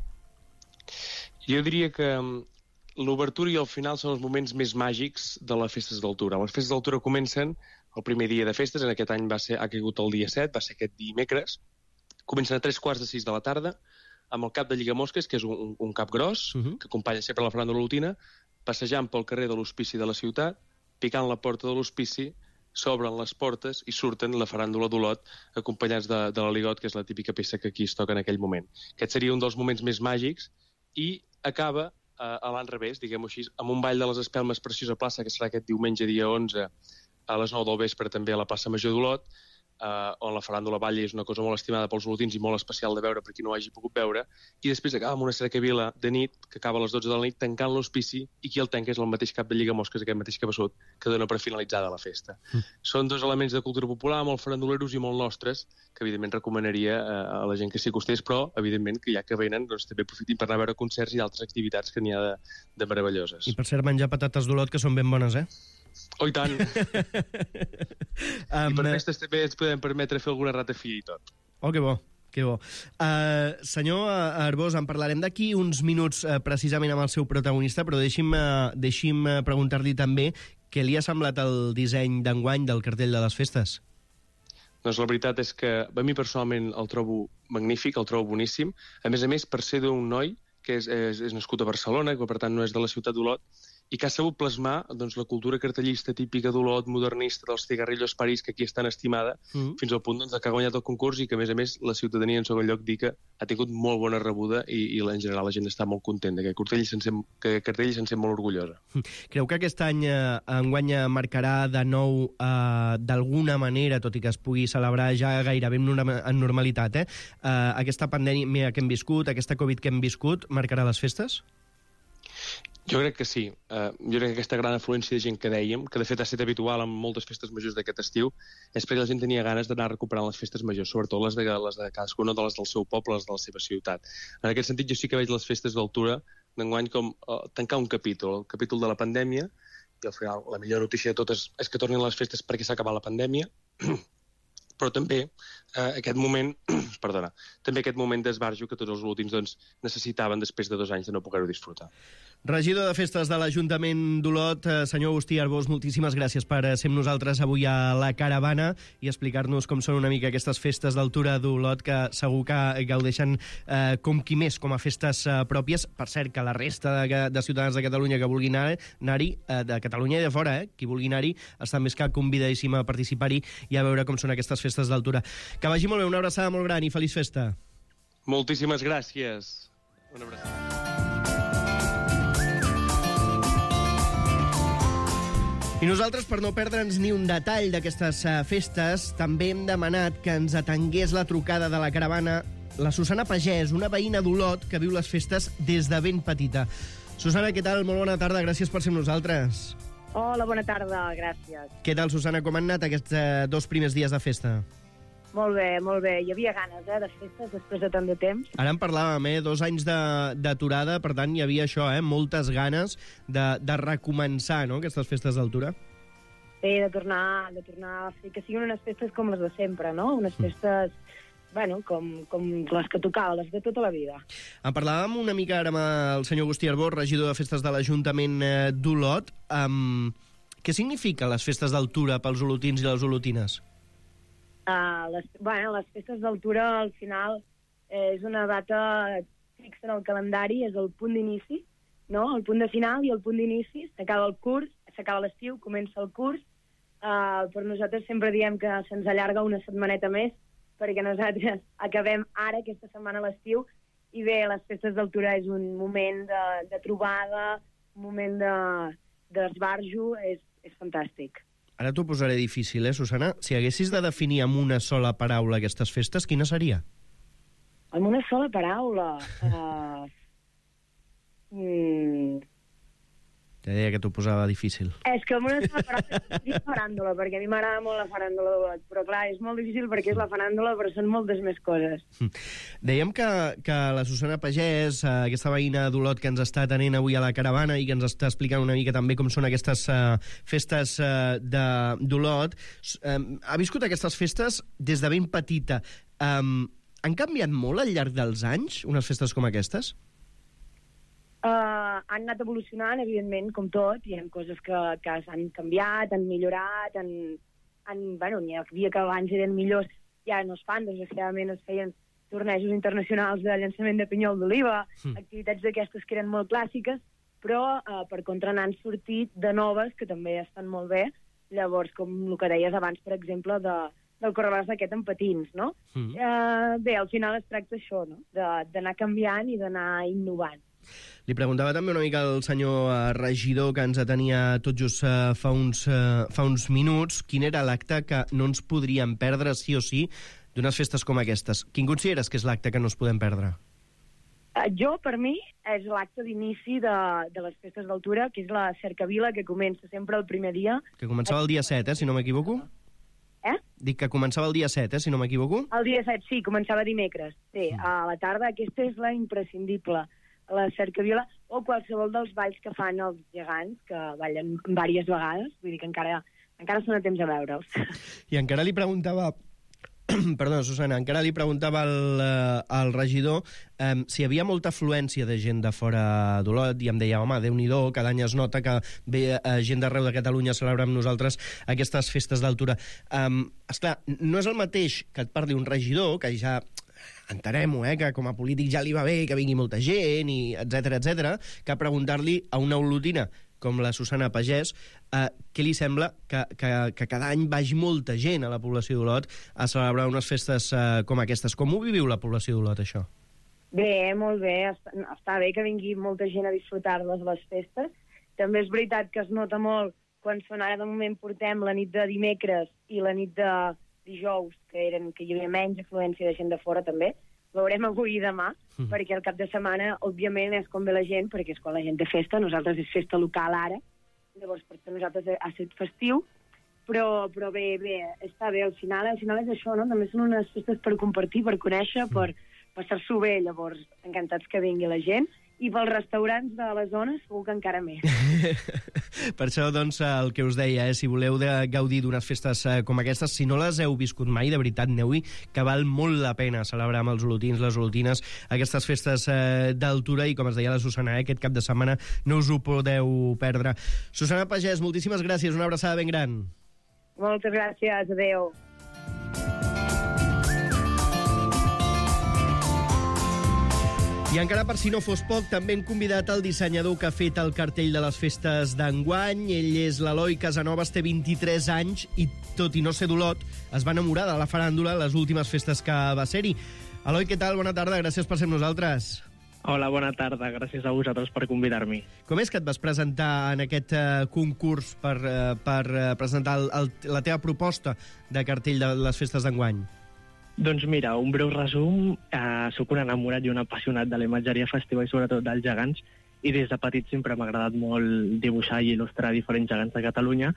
Jo diria que l'obertura i el final són els moments més màgics de les festes d'altura. Les festes d'altura comencen el primer dia de festes, en aquest any ha caigut el dia 7, va ser aquest dimecres, Comencen a 3:45 de la tarda, amb el cap de Lligamosques, que és un cap gros, que acompanya sempre la faràndula olotina, passejant pel carrer de l'Hospici de la ciutat, picant la porta de l'Hospici, s'obren les portes i surten la faràndula d'Olot, acompanyats de l'Aligot, que és la típica peça que aquí es toca en aquell moment. Aquest seria un dels moments més màgics, i acaba a l'an revés, diguem-ho així, amb un ball de les Espelmes preciós a plaça, que serà aquest diumenge, dia 11, a les 9 del vespre, també a la plaça Major d'Olot, on la faràndula balla és una cosa molt estimada pels olotins i molt especial de veure per qui no ho hagi pogut veure, i després acaba amb una cercavila de nit, que acaba a les 12 de la nit, tancant l'hospici, i qui el tanca és el mateix cap de Lligamosques, aquest mateix cabeçut, que dona per finalitzada la festa. Són dos elements de cultura popular, molt faranduleros i molt nostres, que evidentment recomanaria a la gent que s'hi acostés, però evidentment que ja que venen, doncs també aprofitin per anar a veure concerts i altres activitats que n'hi ha de meravelloses. I per cert, menjar patates d'Olot, que són ben bones, Oh, i tant! I per festes també ens podem permetre fer alguna ratafia i tot. Oh, que bo, que bo. Senyor Arbós, en parlarem d'aquí uns minuts precisament amb el seu protagonista, però deixi'm preguntar-li també què li ha semblat el disseny d'enguany del cartell de les festes. Doncs la veritat és que a mi personalment el trobo magnífic, el trobo boníssim. A més, per ser d'un noi que és nascut a Barcelona, que per tant no és de la ciutat d'Olot, i que ha sabut plasmar doncs, la cultura cartellista típica d'Olot, modernista, dels cigarrillos París, que aquí és tan estimada, fins al punt doncs, que ha guanyat el concurs i que, a més, la ciutadania en segon lloc dir que ha tingut molt bona rebuda i en general la gent està molt contenta, que cartell se'n sent molt orgullosa. Creu que aquest any enguany marcarà de nou d'alguna manera, tot i que es pugui celebrar ja gairebé en normalitat, aquesta pandèmia que hem viscut, aquesta Covid que hem viscut, marcarà les festes? Jo crec que sí. Jo crec que aquesta gran afluència de gent que dèiem, que de fet ha estat habitual en moltes festes majors d'aquest estiu, és perquè la gent tenia ganes d'anar recuperant les festes majors, sobretot les de cadascuna de les del seu poble, les de la seva ciutat. En aquest sentit, jo sí que veig les festes d'altura d'enguany com tancar un capítol, el capítol de la pandèmia, i al final la millor notícia de totes és que tornin les festes perquè s'ha acabat la pandèmia, però també aquest moment d'esbarjo que tots els olotins doncs, necessitaven després de 2 anys de no poder-ho disfrutar. Regidor de Festes de l'Ajuntament d'Olot, senyor Agustí Arbós, moltíssimes gràcies per ser amb nosaltres avui a la Caravana i explicar-nos com són una mica aquestes festes d'altura d'Olot, que segur que gaudeixen com qui més, com a festes pròpies. Per cert, que la resta de ciutadans de Catalunya que vulguin anar-hi, de Catalunya i de fora, qui vulgui anar-hi, està més que convidadíssim a participar-hi i a veure com són aquestes festes d'altura. Que vagi molt bé, una abraçada molt gran i feliç festa. Moltíssimes gràcies. Una abraçada. I nosaltres, per no perdre'ns ni un detall d'aquestes festes, també hem demanat que ens atengués la trucada de la Caravana la Susana Pagès, una veïna d'Olot que viu les festes des de ben petita. Susana, què tal? Molt bona tarda, gràcies per ser amb nosaltres. Hola, bona tarda, gràcies. Què tal, Susana? Com han anat aquests 2 primers dies de festa? Molt bé, molt bé. Hi havia ganes, de festes després de tant de temps. Ara en parlàvem, 2 anys d'aturada, per tant, hi havia això, moltes ganes de recomençar, no?, aquestes festes d'altura. Sí, de tornar a fer que siguin unes festes com les de sempre, no? Unes festes, bueno, com les que tocava, les de tota la vida. En parlàvem una mica ara amb el senyor Agustí Arbós, regidor de Festes de l'Ajuntament d'Olot. Què signifiquen les festes d'altura pels olotins i les olotines? Les festes d'altura, al final, és una data fixa en el calendari, és el punt d'inici, no? El punt de final i el punt d'inici. S'acaba el curs, s'acaba l'estiu, comença el curs. Per nosaltres sempre diem que se'ns allarga una setmaneta més, perquè nosaltres acabem ara, aquesta setmana, l'estiu, i bé, les festes d'altura és un moment de trobada, un moment d'esbarjo, és fantàstic. Ara t'ho posaré difícil, Susana? Si haguessis de definir amb una sola paraula aquestes festes, quina seria? Amb una sola paraula? Ja deia que t'ho posava difícil. És que amb una sola paraula és faràndula, perquè a mi m'agrada molt la faràndula d'Olot, però clar, és molt difícil perquè és la faràndula, però són moltes més coses. Dèiem que la Susana Pagès, aquesta veïna d'Olot que ens està atenent avui a la Caravana i que ens està explicant una mica també com són aquestes festes d'Olot, ha viscut aquestes festes des de ben petita. Han canviat molt al llarg dels anys, unes festes com aquestes? Han anat evolucionant, evidentment, com tot. Hi ha coses que han canviat, han millorat, n'hi havia que abans eren millors, ja no es fan, desgraciadament es feien tornejos internacionals de llançament de pinyol d'oliva, activitats d'aquestes que eren molt clàssiques, però per contra n'han sortit de noves que també estan molt bé. Llavors, com el que deies abans, per exemple, del correbàs aquest en patins, no? Bé, al final es tracta això, no? D'anar canviant i d'anar innovant. Li preguntava també una mica al senyor regidor que ens atenia tot just fa uns minuts quin era l'acte que no ens podríem perdre sí o sí d'unes festes com aquestes. Quin consideres que és l'acte que no ens podem perdre? Jo, per mi, és l'acte d'inici de les festes d'altura, que és la cercavila, que comença sempre el primer dia. Que començava el dia 7, si no m'equivoco? Dic que començava el dia 7, si no m'equivoco? El dia 7, sí, començava dimecres. Sí, a la tarda. Aquesta és la imprescindible, la cercavila, o qualsevol dels balls que fan els gegants, que ballen diverses vegades, vull dir que encara són a temps de veure'ls. I encara li preguntava... Perdona, Susana, encara li preguntava al regidor si hi havia molta afluència de gent de fora d'Olot i em deia, home, Déu-n'hi-do, cada any es nota que ve gent d'arreu de Catalunya a celebrar amb nosaltres aquestes festes d'altura. Esclar, no és el mateix que et parli un regidor, que ja entenem-ho, que com a polític ja li va bé que vingui molta gent, i etcètera, que preguntar-li a una olotina com la Susana Pagès, què li sembla que cada any vagi molta gent a la població d'Olot a celebrar unes festes com aquestes. Com ho viviu la població d'Olot, això? Bé, molt bé. Està bé que vingui molta gent a disfrutar-les les festes. També és veritat que es nota molt quan ara de moment portem la nit de dimecres i la nit de dijous, que hi havia menys afluència de gent de fora també. Veurem avui i demà, perquè el cap de setmana, òbviament, és com ve la gent, perquè és quan la gent té festa, nosaltres és festa local ara, llavors per nosaltres ha estat festiu, però bé, està bé, al final és això, no? També són unes festes per compartir, per conèixer, per passar-s'ho bé, llavors encantats que vingui la gent, i pels restaurants de la zona segur que encara més. Per això, doncs, el que us deia, si voleu gaudir d'unes festes com aquestes, si no les heu viscut mai, de veritat, aneu-hi, que val molt la pena celebrar amb els olotins, les olotines, aquestes festes d'altura, i com es deia la Susana, aquest cap de setmana no us ho podeu perdre. Susana Pagès, moltíssimes gràcies, una abraçada ben gran. Moltes gràcies, adeu. I encara per si no fos poc, també hem convidat el dissenyador que ha fet el cartell de les festes d'enguany. Ell és l'Eloi Casanovas, té 23 anys i, tot i no ser d'Olot, es va enamorar de la faràndula a les últimes festes que va ser-hi. Eloi, què tal? Bona tarda, gràcies per ser amb nosaltres. Hola, bona tarda, gràcies a vosaltres per convidar-me. Com és que et vas presentar en aquest concurs per presentar la teva proposta de cartell de les festes d'enguany? Doncs mira, un breu resum, sóc un enamorat i un apassionat de la imatgeria festiva i sobretot dels gegants, i des de petit sempre m'ha agradat molt dibuixar i il·lustrar diferents gegants de Catalunya,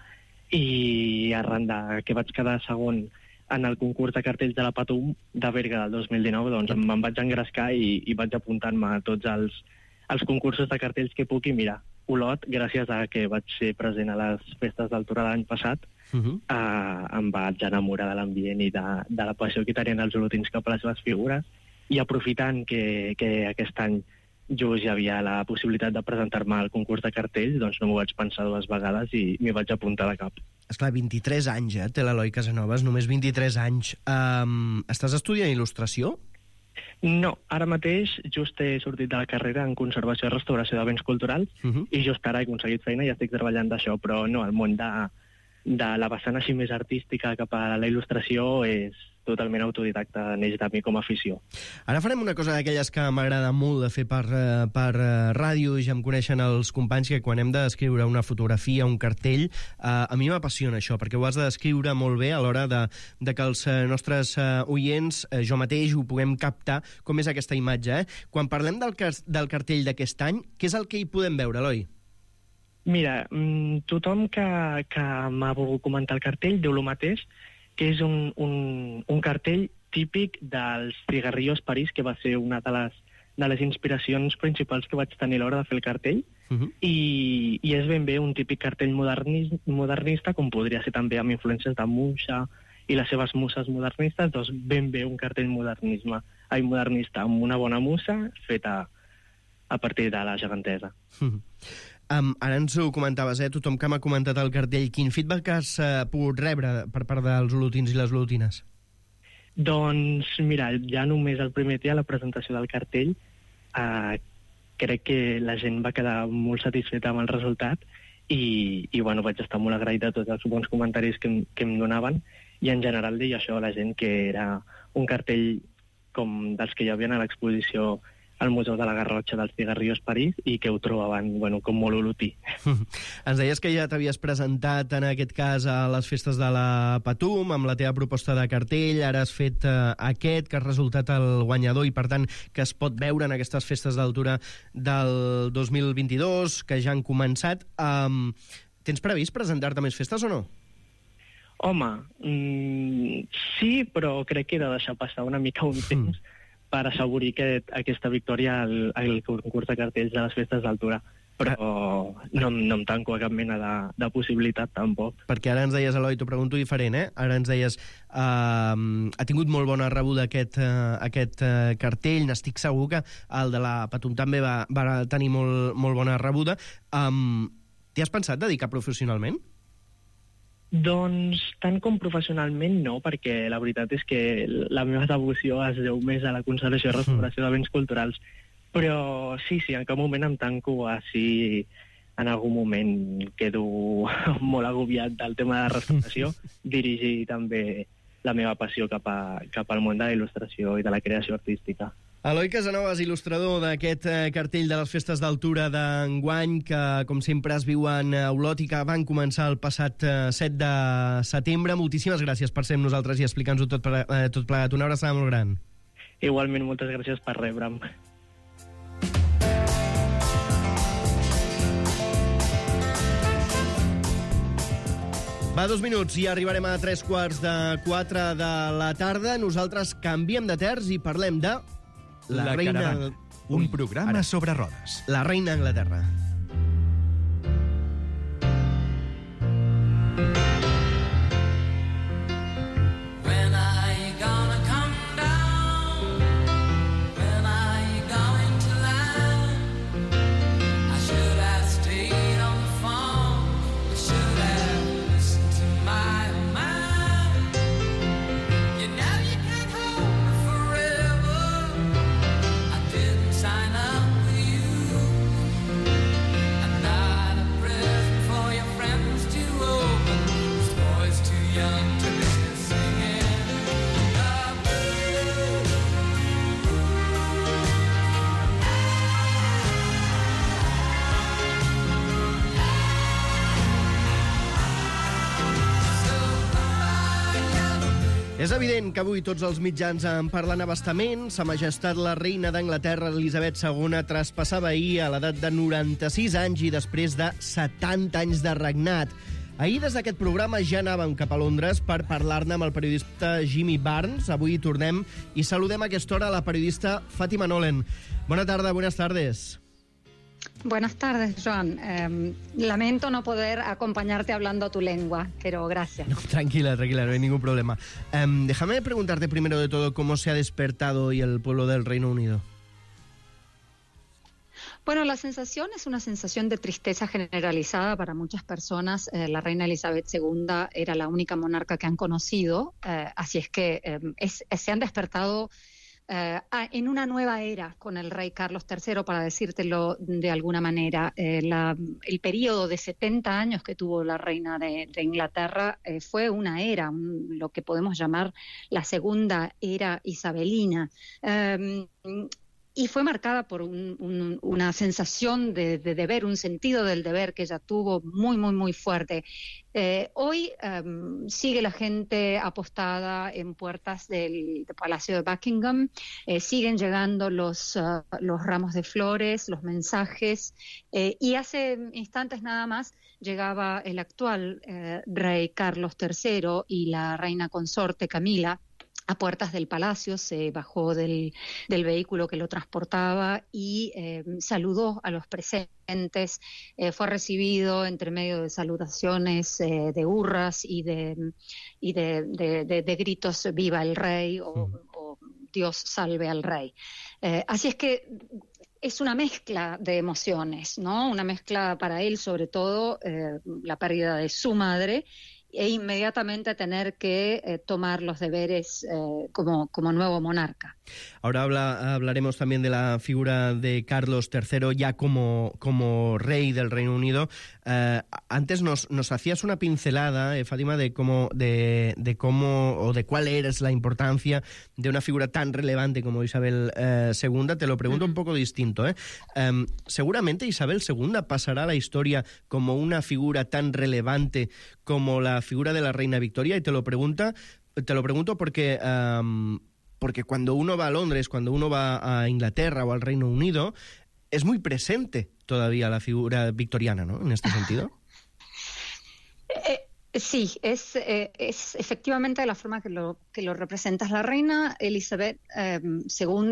i arran que vaig quedar segon en el concurs de cartells de la Patum de Berga del 2019, doncs me'n vaig engrescar i vaig apuntant-me a tots els concursos de cartells que puc, i mira, Olot, gràcies a que vaig ser present a les festes d'altura l'any passat, em vaig enamorar de l'ambient i de la passió que tenien els olotins cap a les seves figures, i aprofitant que aquest any just hi havia la possibilitat de presentar-me al concurs de cartells, doncs no m'ho vaig pensar dues vegades i m'hi vaig apuntar de cap. Esclar, 23 anys, té l'Eloi Casanovas, només 23 anys. Estàs estudiant il·lustració? No, ara mateix just he sortit de la carrera en conservació i restauració de béns culturals, i just ara he aconseguit feina i estic treballant d'això, però no, el món de la vessant així més artística cap a la il·lustració és totalment autodidacta, neix de mi com a afició. Ara farem una cosa d'aquelles que m'agrada molt de fer per ràdio, i ja em coneixen els companys, que quan hem de descriure una fotografia, un cartell, a mi m'apassiona això, perquè ho has de descriure molt bé a l'hora de que els nostres oients, jo mateix, ho puguem captar com és aquesta imatge. Quan parlem del cartell d'aquest any, què és el que hi podem veure, Eloi? Mira, tothom que m'ha volgut comentar el cartell diu el mateix, que és un cartell típic dels Cigarrillos París, que va ser una de les inspiracions principals que vaig tenir a l'hora de fer el cartell, i és ben bé un típic cartell modernista, com podria ser també amb influències de Muncha i les seves muses modernistes, doncs ben bé un cartell modernista amb una bona musa feta a partir de la gegantesa. Ara ens ho comentaves, tothom que m'ha comentat el cartell, quin feedback has pogut rebre per part dels olotins i les olotines? Doncs mira, ja només el primer dia, la presentació del cartell, crec que la gent va quedar molt satisfeta amb el resultat i bueno, vaig estar molt agraït de tots els bons comentaris que em donaven, i en general deia això a la gent, que era un cartell com dels que hi havia a l'exposició al Museu de la Garrotxa dels Cigarrillos París i que ho trobaven com molt olotí. Ens deies que ja t'havies presentat, en aquest cas, a les festes de la Patum, amb la teva proposta de cartell, ara has fet aquest, que has resultat el guanyador i, per tant, que es pot veure en aquestes festes d'altura del 2022, que ja han començat. Tens previst presentar-te a més festes o no? Home, sí, però crec que he de deixar passar una mica un temps per assegurir que aquesta victòria al concurs de cartells de les festes d'altura. Però no em tanco a cap mena de possibilitat, tampoc. Perquè ara ens deies, Eloi, t'ho pregunto diferent, Ara ens deies, ha tingut molt bona rebuda aquest cartell, n'estic segur que el de la Patum també va tenir molt bona rebuda. T'hi has pensat dedicar professionalment? Doncs tant com professionalment no, perquè la veritat és que la meva devoció es deu més a la conservació i restauració de béns culturals. Però sí, en cap moment em tanco si en algun moment quedo molt agobiat del tema de la restauració, dirigir també la meva passió cap al món de la il·lustració i de la creació artística. Eloi Casanovas, il·lustrador d'aquest cartell de les festes d'altura d'enguany, que, com sempre, es viuen a Olot i que van començar el passat 7 de setembre. Moltíssimes gràcies per ser amb nosaltres i explicar-nos-ho tot plegat. Una abraçada molt gran. Igualment, moltes gràcies per rebre'm. Va, 2 minuts i arribarem a 3:45 de la tarda. Nosaltres canviem de terç i parlem de... La Caravana, un programa sobre rodes. La reina d'Anglaterra. És evident que avui tots els mitjans en parlen abastament. Sa Majestat la reina d'Anglaterra, Elisabet II, traspassava ahir a l'edat de 96 anys i després de 70 anys de regnat. Ahir, des d'aquest programa, ja anàvem cap a Londres per parlar-ne amb el periodista Jimmy Barnes. Avui hi tornem i saludem a aquesta hora la periodista Fátima Nolen. Bona tarda, buenas tardes. Buenas tardes, Joan. Lamento no poder acompañarte hablando tu lengua, pero gracias. No, tranquila, no hay ningún problema. Déjame preguntarte primero de todo cómo se ha despertado hoy el pueblo del Reino Unido. Bueno, la sensación es una sensación de tristeza generalizada para muchas personas. La reina Elizabeth II era la única monarca que han conocido, así es que se han despertado en una nueva era con el rey Carlos III, para decírtelo de alguna manera. El periodo de 70 años que tuvo la reina de Inglaterra fue una era, lo que podemos llamar la segunda era isabelina. Y fue marcada por una sensación de deber, un sentido del deber que ella tuvo muy, muy, muy fuerte. Hoy sigue la gente apostada en puertas del Palacio de Buckingham, siguen llegando los ramos de flores, los mensajes, y hace instantes nada más llegaba el actual rey Carlos III y la reina consorte Camila a puertas del palacio. Se bajó del vehículo que lo transportaba y saludó a los presentes. Fue recibido entre medio de salutaciones, de hurras y de gritos "Viva el rey" o "Dios salve al rey". Así es que es una mezcla de emociones, ¿no? Una mezcla para él, sobre todo, la pérdida de su madre, e inmediatamente tener que tomar los deberes como nuevo monarca. Ahora hablaremos también de la figura de Carlos III ya como rey del Reino Unido. Antes nos hacías una pincelada, Fátima, de cómo o de cuál es la importancia de una figura tan relevante como Isabel II. Te lo pregunto un poco distinto. Seguramente Isabel II pasará a la historia como una figura tan relevante como la figura de la reina Victoria, y te lo pregunto porque cuando uno va a Londres, cuando uno va a Inglaterra o al Reino Unido, es muy presente todavía la figura victoriana, ¿no?, en este sentido. Sí, es efectivamente la forma que lo representas. La reina Elizabeth II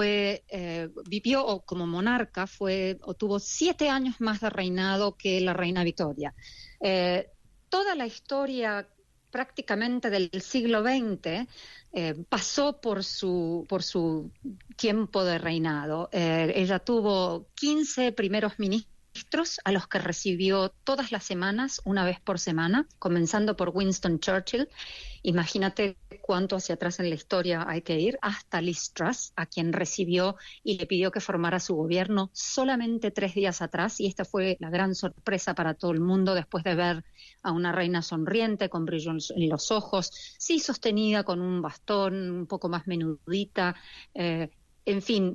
vivió como monarca, tuvo 7 años más de reinado que la reina Victoria. Toda la historia prácticamente del siglo XX pasó por su tiempo de reinado. Ella tuvo 15 primeros ministros a los que recibió todas las semanas, una vez por semana, comenzando por Winston Churchill. Imagínate cuánto hacia atrás en la historia hay que ir, hasta Liz Truss, a quien recibió y le pidió que formara su gobierno solamente 3 días atrás, y esta fue la gran sorpresa para todo el mundo después de ver a una reina sonriente, con brillo en los ojos, sí sostenida con un bastón, un poco más menudita, en fin,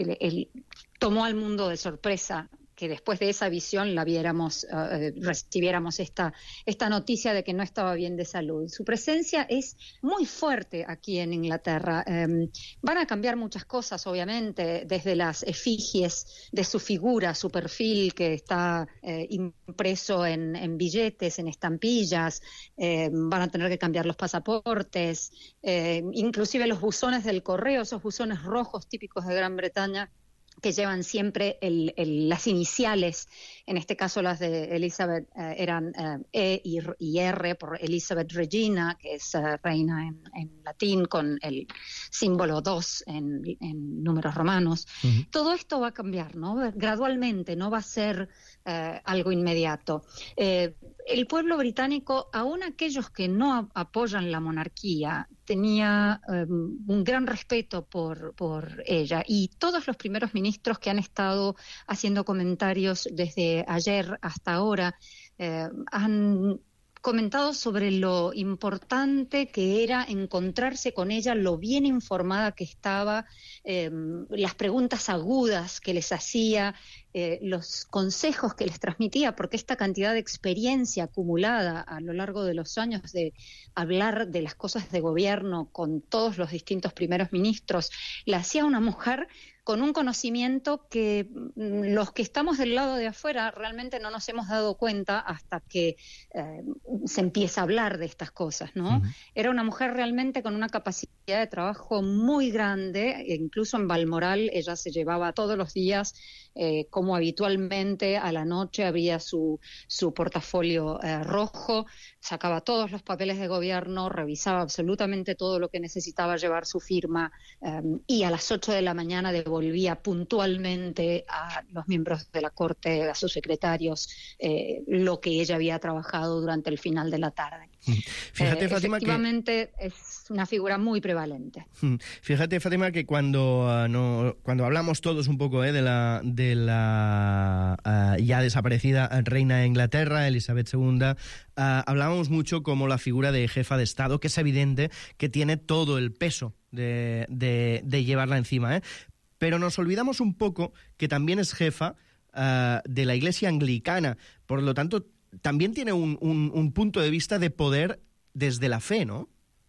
tomó al mundo de sorpresa que después de esa visión recibiéramos esta noticia de que no estaba bien de salud. Su presencia es muy fuerte aquí en Inglaterra. Van a cambiar muchas cosas, obviamente, desde las efigies de su figura, su perfil que está impreso en billetes, en estampillas. Van a tener que cambiar los pasaportes, inclusive los buzones del correo, esos buzones rojos típicos de Gran Bretaña, que llevan siempre las iniciales. En este caso las de Elizabeth eran E y R por Elizabeth Regina, que es reina en latín, con el símbolo 2 en números romanos. Uh-huh. Todo esto va a cambiar, ¿no? Gradualmente, no va a ser algo inmediato. El pueblo británico, aún aquellos que no apoyan la monarquía, tenía un gran respeto por ella, y todos los primeros ministros que han estado haciendo comentarios desde ayer hasta ahora han comentado sobre lo importante que era encontrarse con ella, lo bien informada que estaba, las preguntas agudas que les hacía, los consejos que les transmitía, porque esta cantidad de experiencia acumulada a lo largo de los años de hablar de las cosas de gobierno con todos los distintos primeros ministros, la hacía una mujer con un conocimiento que los que estamos del lado de afuera realmente no nos hemos dado cuenta hasta que se empieza a hablar de estas cosas, ¿no? Uh-huh. Era una mujer realmente con una capacidad de trabajo muy grande, incluso en Balmoral ella se llevaba todos los días, como habitualmente a la noche abría su portafolio rojo, sacaba todos los papeles de gobierno, revisaba absolutamente todo lo que necesitaba llevar su firma, y a las 8 de la mañana devolvía puntualmente a los miembros de la Corte, a sus secretarios, lo que ella había trabajado durante el final de la tarde. Fíjate, Fátima, efectivamente es una figura muy prevalente. Fíjate, Fátima, que cuando hablamos todos un poco de la ya desaparecida reina de Inglaterra, Elizabeth II, hablábamos mucho como la figura de jefa de Estado, que es evidente que tiene todo el peso de llevarla encima, pero nos olvidamos un poco que también es jefa de la Iglesia anglicana, por lo tanto también tiene un punto de vista de poder desde la fe, ¿no?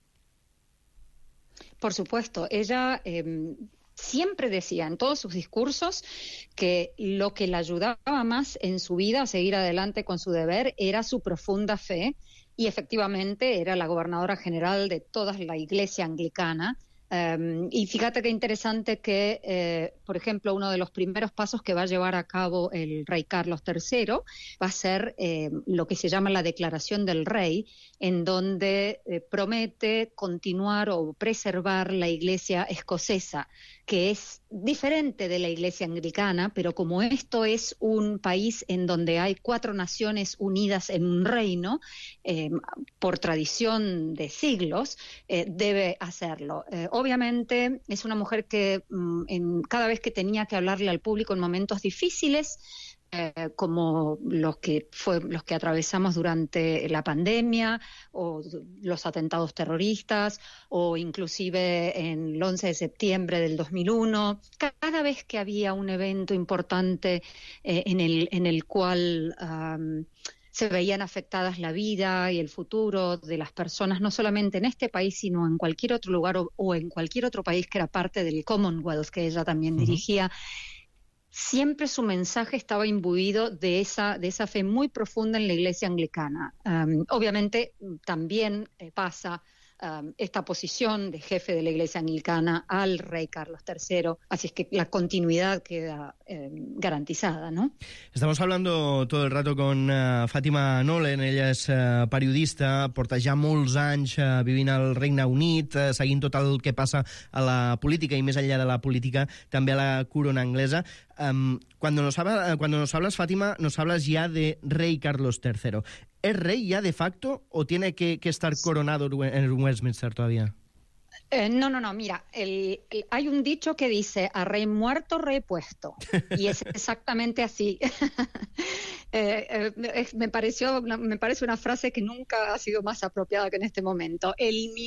Por supuesto, ella siempre decía en todos sus discursos que lo que la ayudaba más en su vida a seguir adelante con su deber era su profunda fe, y efectivamente era la gobernadora general de toda la Iglesia anglicana. Y fíjate qué interesante que, por ejemplo, uno de los primeros pasos que va a llevar a cabo el rey Carlos III va a ser lo que se llama la Declaración del Rey, en donde promete continuar o preservar la Iglesia escocesa, que es diferente de la Iglesia anglicana, pero como esto es un país en donde hay 4 naciones unidas en un reino, por tradición de siglos, debe hacerlo. Obviamente es una mujer que cada vez que tenía que hablarle al público en momentos difíciles, como los que atravesamos durante la pandemia o los atentados terroristas o inclusive en el 11 de septiembre del 2001, cada vez que había un evento importante en el cual se veían afectadas la vida y el futuro de las personas, no solamente en este país, sino en cualquier otro lugar o en cualquier otro país que era parte del Commonwealth, que ella también dirigía, siempre su mensaje estaba imbuido de esa fe muy profunda en la Iglesia anglicana. Obviamente también pasa esta posición de jefe de la Iglesia anglicana al rey Carlos III, así es que la continuidad queda garantizada, ¿no? Estamos hablando todo el rato con Fàtima Nolen, ella és periodista, porta ja molts anys vivint al Regne Unit, seguint tot el que passa a la política i més enllà de la política, també a la corona anglesa. Cuando nos hablas, Fátima, nos hablas ya de rey Carlos III. ¿Es rey ya de facto o tiene que estar coronado en Westminster todavía? No, mira, hay un dicho que dice a rey muerto, rey puesto, y es exactamente así. Me parece una frase que nunca ha sido más apropiada que en este momento.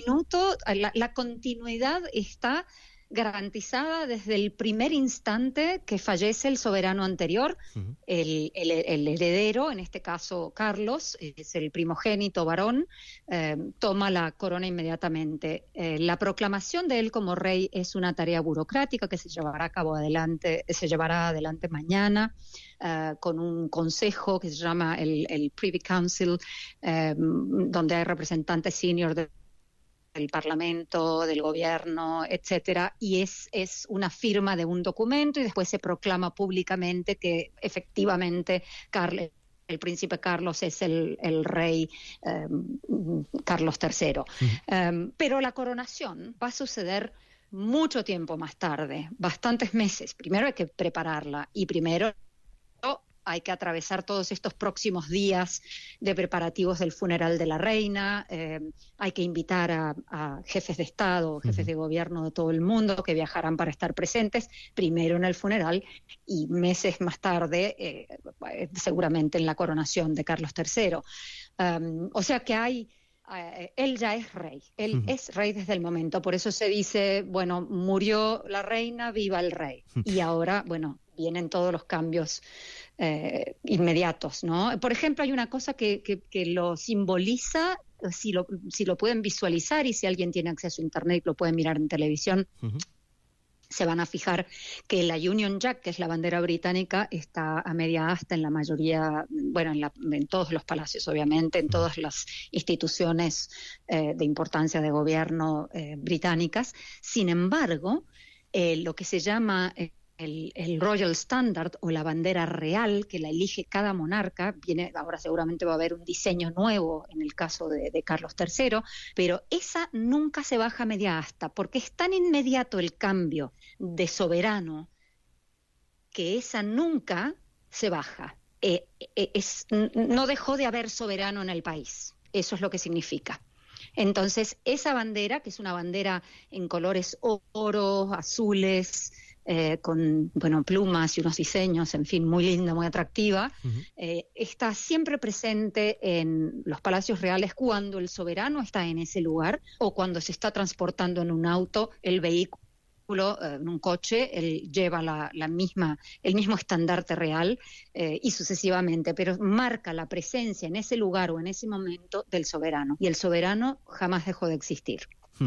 La continuidad está garantizada desde el primer instante que fallece el soberano anterior. El heredero, en este caso Carlos, es el primogénito varón, toma la corona inmediatamente. La proclamación de él como rey es una tarea burocrática que se llevará adelante mañana, con un consejo que se llama el Privy Council, donde hay representantes senior del Parlamento, del gobierno, etcétera, y es una firma de un documento y después se proclama públicamente que efectivamente el príncipe Carlos es el rey Carlos III. Pero la coronación va a suceder mucho tiempo más tarde, bastantes meses. Primero hay que prepararla y primero hay que atravesar todos estos próximos días de preparativos del funeral de la reina, hay que invitar a jefes de Estado, jefes de gobierno de todo el mundo que viajarán para estar presentes, primero en el funeral y meses más tarde, seguramente en la coronación de Carlos III. O sea que él ya es rey, él es rey desde el momento, por eso se dice, bueno, murió la reina, viva el rey. Y ahora, bueno, vienen todos los cambios inmediatos, ¿no? Por ejemplo, hay una cosa que lo simboliza, si lo pueden visualizar y si alguien tiene acceso a internet lo pueden mirar en televisión, se van a fijar que la Union Jack, que es la bandera británica, está a media asta en la mayoría, bueno, en todos los palacios, obviamente, en todas las instituciones de importancia de gobierno británicas. Sin embargo, lo que se llama el Royal Standard o la bandera real, que la elige cada monarca, ahora seguramente va a haber un diseño nuevo en el caso de Carlos III, pero esa nunca se baja a media asta, porque es tan inmediato el cambio de soberano que esa nunca se baja. No dejó de haber soberano en el país, eso es lo que significa. Entonces, esa bandera, que es una bandera en colores oro, azules, con plumas y unos diseños, en fin, muy linda, muy atractiva, está siempre presente en los palacios reales cuando el soberano está en ese lugar o cuando se está transportando en un auto, el vehículo, en un coche, él lleva el mismo estandarte real y sucesivamente, pero marca la presencia en ese lugar o en ese momento del soberano, y el soberano jamás dejó de existir.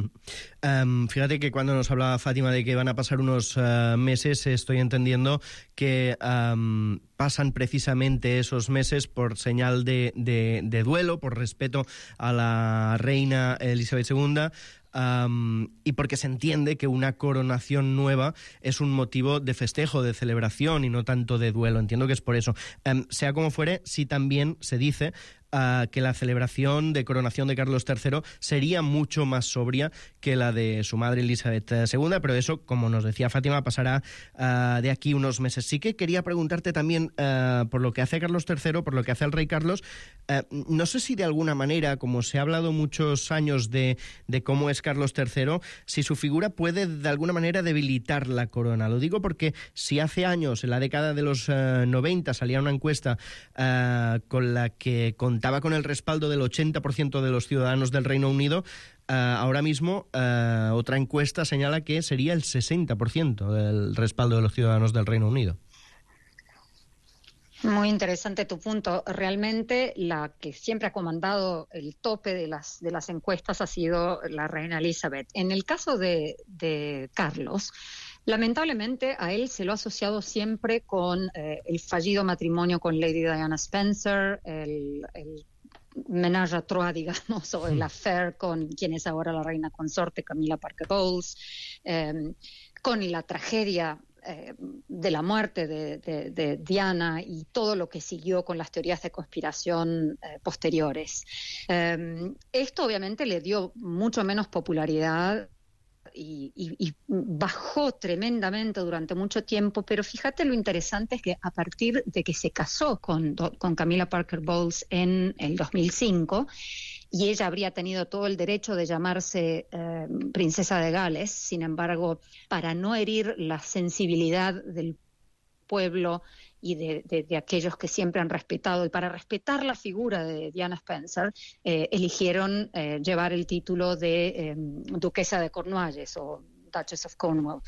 Fíjate que cuando nos hablaba Fátima de que van a pasar unos meses, estoy entendiendo que pasan precisamente esos meses por señal de duelo, por respeto a la reina Elizabeth II, y porque se entiende que una coronación nueva es un motivo de festejo, de celebración y no tanto de duelo. Entiendo que es por eso. Sea como fuere, sí también se dice que la celebración de coronación de Carlos III sería mucho más sobria que la de su madre Elizabeth II, pero eso, como nos decía Fátima, pasará de aquí unos meses. Sí que quería preguntarte también por lo que hace Carlos III, por lo que hace el rey Carlos. No sé si de alguna manera, como se ha hablado muchos años de cómo es Carlos III, si su figura puede de alguna manera debilitar la corona. Lo digo porque si hace años, en la década de los 90, salía una encuesta con la que contaba con el respaldo del 80% de los ciudadanos del Reino Unido, ahora mismo otra encuesta señala que sería el 60% del respaldo de los ciudadanos del Reino Unido. Muy interesante tu punto. Realmente la que siempre ha comandado el tope de las encuestas ha sido la reina Elizabeth. En el caso de Carlos, lamentablemente a él se lo ha asociado siempre con el fallido matrimonio con Lady Diana Spencer, el ménage à trois, digamos, o el affair con quien es ahora la reina consorte Camilla Parker Bowles, con la tragedia de la muerte de Diana y todo lo que siguió con las teorías de conspiración posteriores. Esto obviamente le dio mucho menos popularidad y bajó tremendamente durante mucho tiempo, pero fíjate lo interesante es que a partir de que se casó con Camilla Parker Bowles en el 2005, y ella habría tenido todo el derecho de llamarse princesa de Gales, sin embargo, para no herir la sensibilidad del pueblo y de aquellos que siempre han respetado, y para respetar la figura de Diana Spencer, eligieron llevar el título de duquesa de Cornualles o Duchess of Cornwall.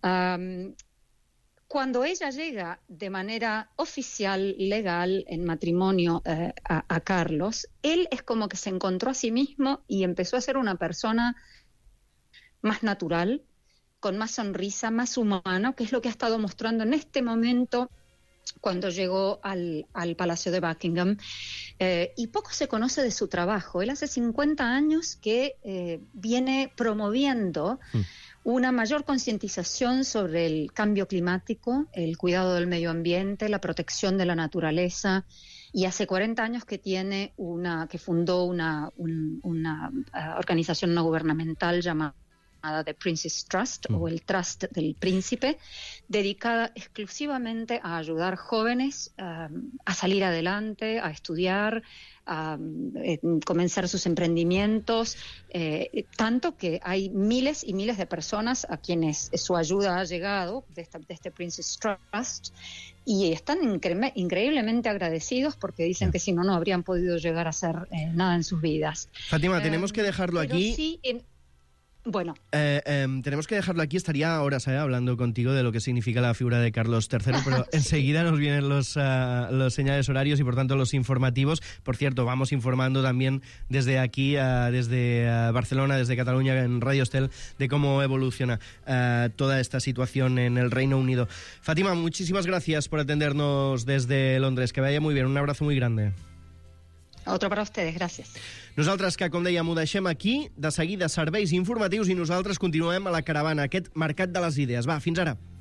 Cuando ella llega de manera oficial, legal, en matrimonio a Carlos, él es como que se encontró a sí mismo y empezó a ser una persona más natural, con más sonrisa, más humano, que es lo que ha estado mostrando en este momento cuando llegó al Palacio de Buckingham. Y poco se conoce de su trabajo. Él hace 50 años que viene promoviendo una mayor concientización sobre el cambio climático, el cuidado del medio ambiente, la protección de la naturaleza, y hace 40 años que fundó una organización no gubernamental llamada The Prince's Trust, o el Trust del Príncipe, dedicada exclusivamente a ayudar jóvenes a salir adelante, a estudiar, a comenzar sus emprendimientos, tanto que hay miles y miles de personas a quienes su ayuda ha llegado de este Prince's Trust, y están increíblemente agradecidos porque dicen que si no habrían podido llegar a hacer nada en sus vidas. Fátima, tenemos que dejarlo aquí. Sí, bueno. Tenemos que dejarlo aquí. Estaría horas hablando contigo de lo que significa la figura de Carlos III, pero enseguida nos vienen los señales horarios y, por tanto, los informativos. Por cierto, vamos informando también desde aquí, desde Barcelona, desde Cataluña, en Radio Estel, de cómo evoluciona toda esta situación en el Reino Unido. Fátima, muchísimas gracias por atendernos desde Londres. Que vaya muy bien. Un abrazo muy grande. Otro para ustedes, gràcies. Nosaltres, que com dèiem, ho deixem aquí, de seguida serveis informatius, i nosaltres continuem a la caravana, aquest mercat de les idees. Va, fins ara.